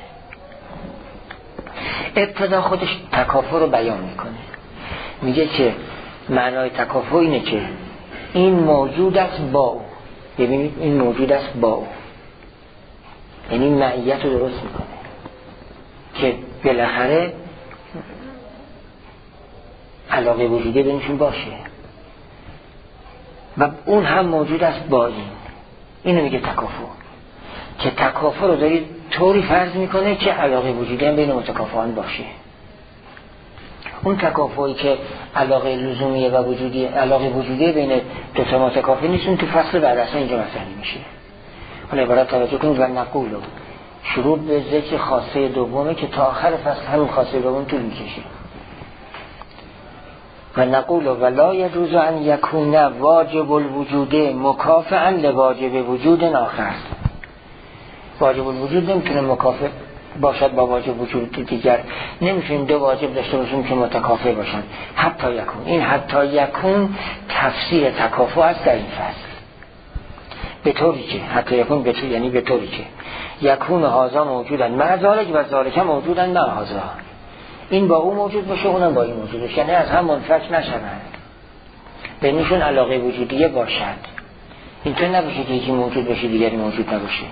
A: ابتدا خودش تکافؤ رو بیان میکنه، میگه که معنای تکافؤ اینه که این موجود است با او. ببینید این موجود است با او، یعنی معیت رو درست میکنه که بالاخره علاقه وجودی بینشون باشه و اون هم موجود است با این. اینو میگه تکافؤ، که تکافؤ رو دارید طوری فرض میکنه که علاقه وجودی هم بین متکافئان باشه. اون تکافؤی که علاقه لزومیه و وجودی علاقه وجودی بین دو تا متکافئ نیست، اون تو فصل بعد اصلا اینجا مطرح نمیشه. حالا عبارت توجه کنید و نقول شروع به ذکر خاصه دومه که تا آخر فصل همون خاصه دوم طول میکشه. و نقول ولا یجوز ان یکون واجب الوجود مکافئا لواجب وجود آخر. واجب الوجود نمیتونه مکافئ باشد با واجب وجود دیگر. نمیتونیم دو واجب داشته باشیم که متکافئ باشن. حتی یکون، این حتی یکون تفسیر تکافؤ است در این فصل. به طوری که حتی یکون به طور یعنی به طوری که یکون هازا موجودن مع ذالک و ذالک موجودن مع هازا، این با اون موجود باشه اونم با این موجود باشه، یعنی از هم منفک نشوند، بینشون علاقه وجودیه باشد. اینطور نباشه که یکی موجود باشه دیگری موجود نباشه.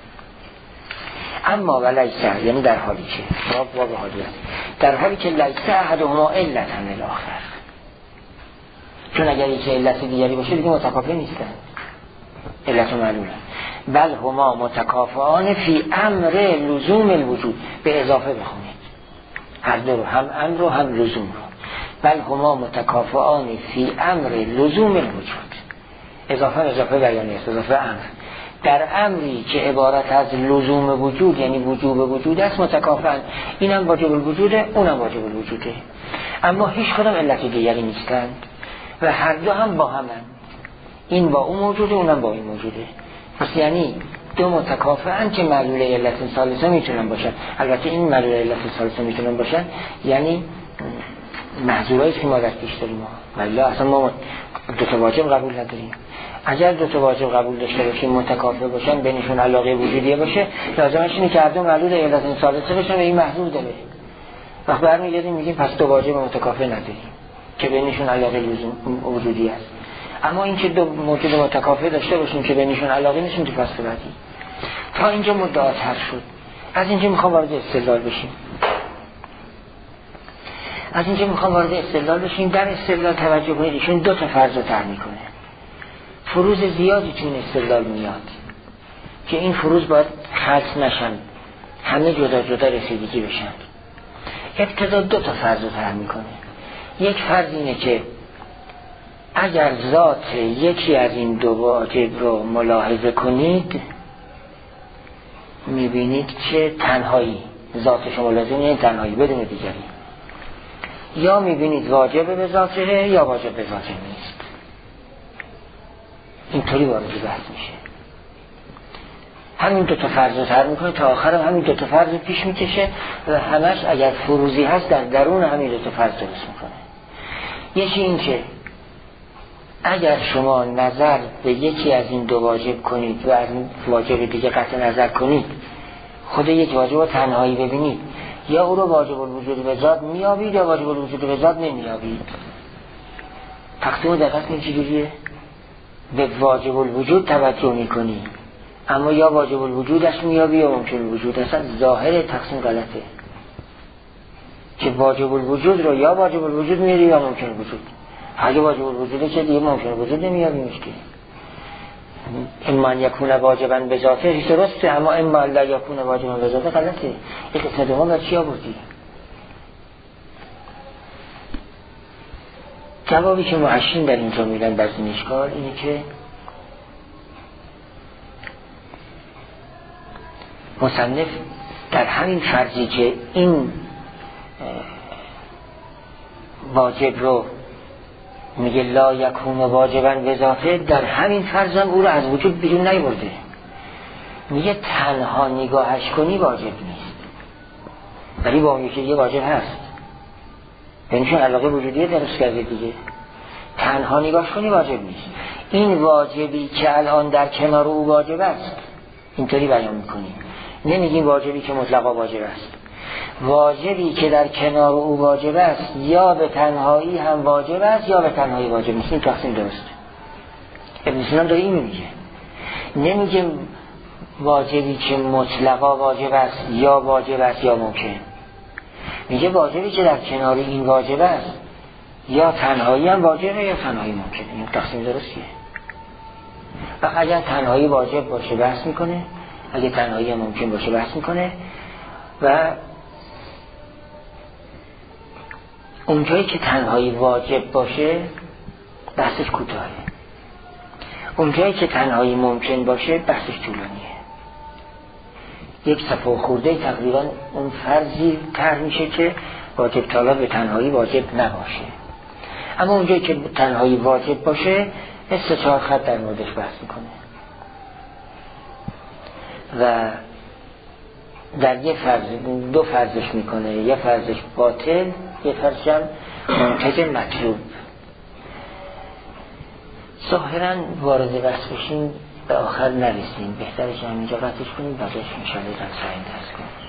A: اما و لیسه، یعنی در حالی که باب باب حالی است، در حالی که لیسه احدهما علت هم الاخر، چون اگر یکی علت دیگری باشه دیگه متکافئ نیستن، علت معلومه. بل هما متکافئان فی امر لزوم الوجود، به اضافه بخونید هر دو رو، هم امر و هم لزوم رو. بل هما متکافئان فی امر لزوم الوجود، اضافه اضافه بیانی است، اضافه امر. در امری که عبارت از لزوم وجود یعنی وجوب وجود است متکافئن، اینم واجب الوجوده اونم واجب الوجوده، اما هیچ کدام علت دیگری نیستند و هر دو هم با همند، این با اون موجوده اونم با این موجوده. پس یعنی دو متکافئن که معلول علت ثالثه میتونن باشن. البته این معلول علت ثالثه میتونن باشن یعنی محظورایی که ما در پیش داریم، ولی اصلا ما دو تا واجب قبول نداریم. اگر دو تا واجب قبول داشته باشیم متکافئ باشن، بینشون علاقه وجودیه باشه، لازمش اینه که هر دو معلول علت ثالثه باشن و این محظور داره. وقت برمیگردیم میگیم پس دو واجب متکافئ نداریم که بینشون علاقه لزوم وجودی است. اما این که دو موجود متکافئ داشته باشیم که بینشون علاقه نیست، تو فصل بعدی. تا اینجا مدعا طرح شد. از اینجا میخوام وارد استدلال بشیم. از اینجا میخوام وارد استدلال بشیم. در استدلال توجه کنید، ایشون دو تا فرض رو طرح میکنه. فروض زیادی تو این استدلال میاد که این فروض باید خلط نشن، همه جدا جدا رسیدگی بشن. ابتدا دو تا فرض رو طرح میکنه. یک فرض اینه که اگر ذات یکی از این دو واجب رو ملاحظه کنید میبینید که تنهایی ذاتش ملاحظه نیست، تنهایی بدون دیگری، یا میبینید واجب به ذاته یا واجب به ذاته نیست. اینطوری وارد بحث میشه. همین دو تا فرض رو طرح میکنه تا آخر همین دو تا فرض رو پیش میکشه و همش اگر فروضی هست در درون همین دو تا فرض درست میکنه. یکی این که اگر شما نظر به یکی از این دو واجب کنید و از این واجب دیگه قطع نظر کنید، خود یک واجب رو تنهایی ببینید، یا او رو واجب الوجود به ذات میابید یا واجب الوجود به ذات نمیابید. تقسیم دقت این چجوریه؟ به واجب الوجود توجه میکنی اما یا واجب الوجودش میابی یا ممکن الوجود. اصلا ظاهر تقسیم غلطه که واجب الوجود رو یا واجب الوجود میاری یا ممکن الوجود. اگه واجب الوجوده که دیگه ممکن الوجود نمیابی مشکل. اما یکون واجبا به ذاته درسته، اما اما لا یکون واجبا به ذاته غلطه. این قسمت دوم از چی آوردی؟ جوابی که محشین در اینجا میدن در این اشکال اینه که مصنف در همین فرضی که این واجب رو میگه لا یکون واجبا به ذاته، در همین فرض هم او رو از وجود بیرون نیورده، میگه تنها نگاهش کنی واجب نیست، ولی با اون که یه واجب هست، بینشون علاقه وجودیه درست کرده دیگه. تنها نگاهش کنی واجب نیست. این واجبی که الان در کنار او واجب است اینطوری بیان میکنیم، نمیگیم واجبی که مطلقا واجب است. واجبی که در کنار او واجب است یا به تنهایی هم واجب است یا به تنهایی واجب نیست. این تقسیم درست. ابن سینا داره این میگه، نمیگه واجبی که مطلقا واجب است یا واجب است یا ممکن، میگه واجبی که در کنار این واجب است یا تنهایی هم واجبه یا تنهایی ممکنه. این تقسیم درستیه. و اگر تنهایی واجب باشه بحث میکنه، اگر تنهایی هم ممکن باشه بحث میکنه. و اونجایی که تنهایی واجب باشه بحثش کوتاهه، اونجایی که تنهایی ممکن باشه بحثش طولانیه. یک صفحه خورده تقریبا اون فرضی طرح میشه که واجب طالب به تنهایی واجب نباشه، اما اونجایی که تنهایی واجب باشه سه چهار خط در موردش بحث میکنه و در یه فرض دو فرضش میکنه، یه فرضش باطل یه فرضش هم منتج مطلوب. ظاهرا وارد بحث بشیم به آخر نرسیم، بهتره که همینجا قطعش کنیم، بعدش انشاءالله در سعی درست کنیم.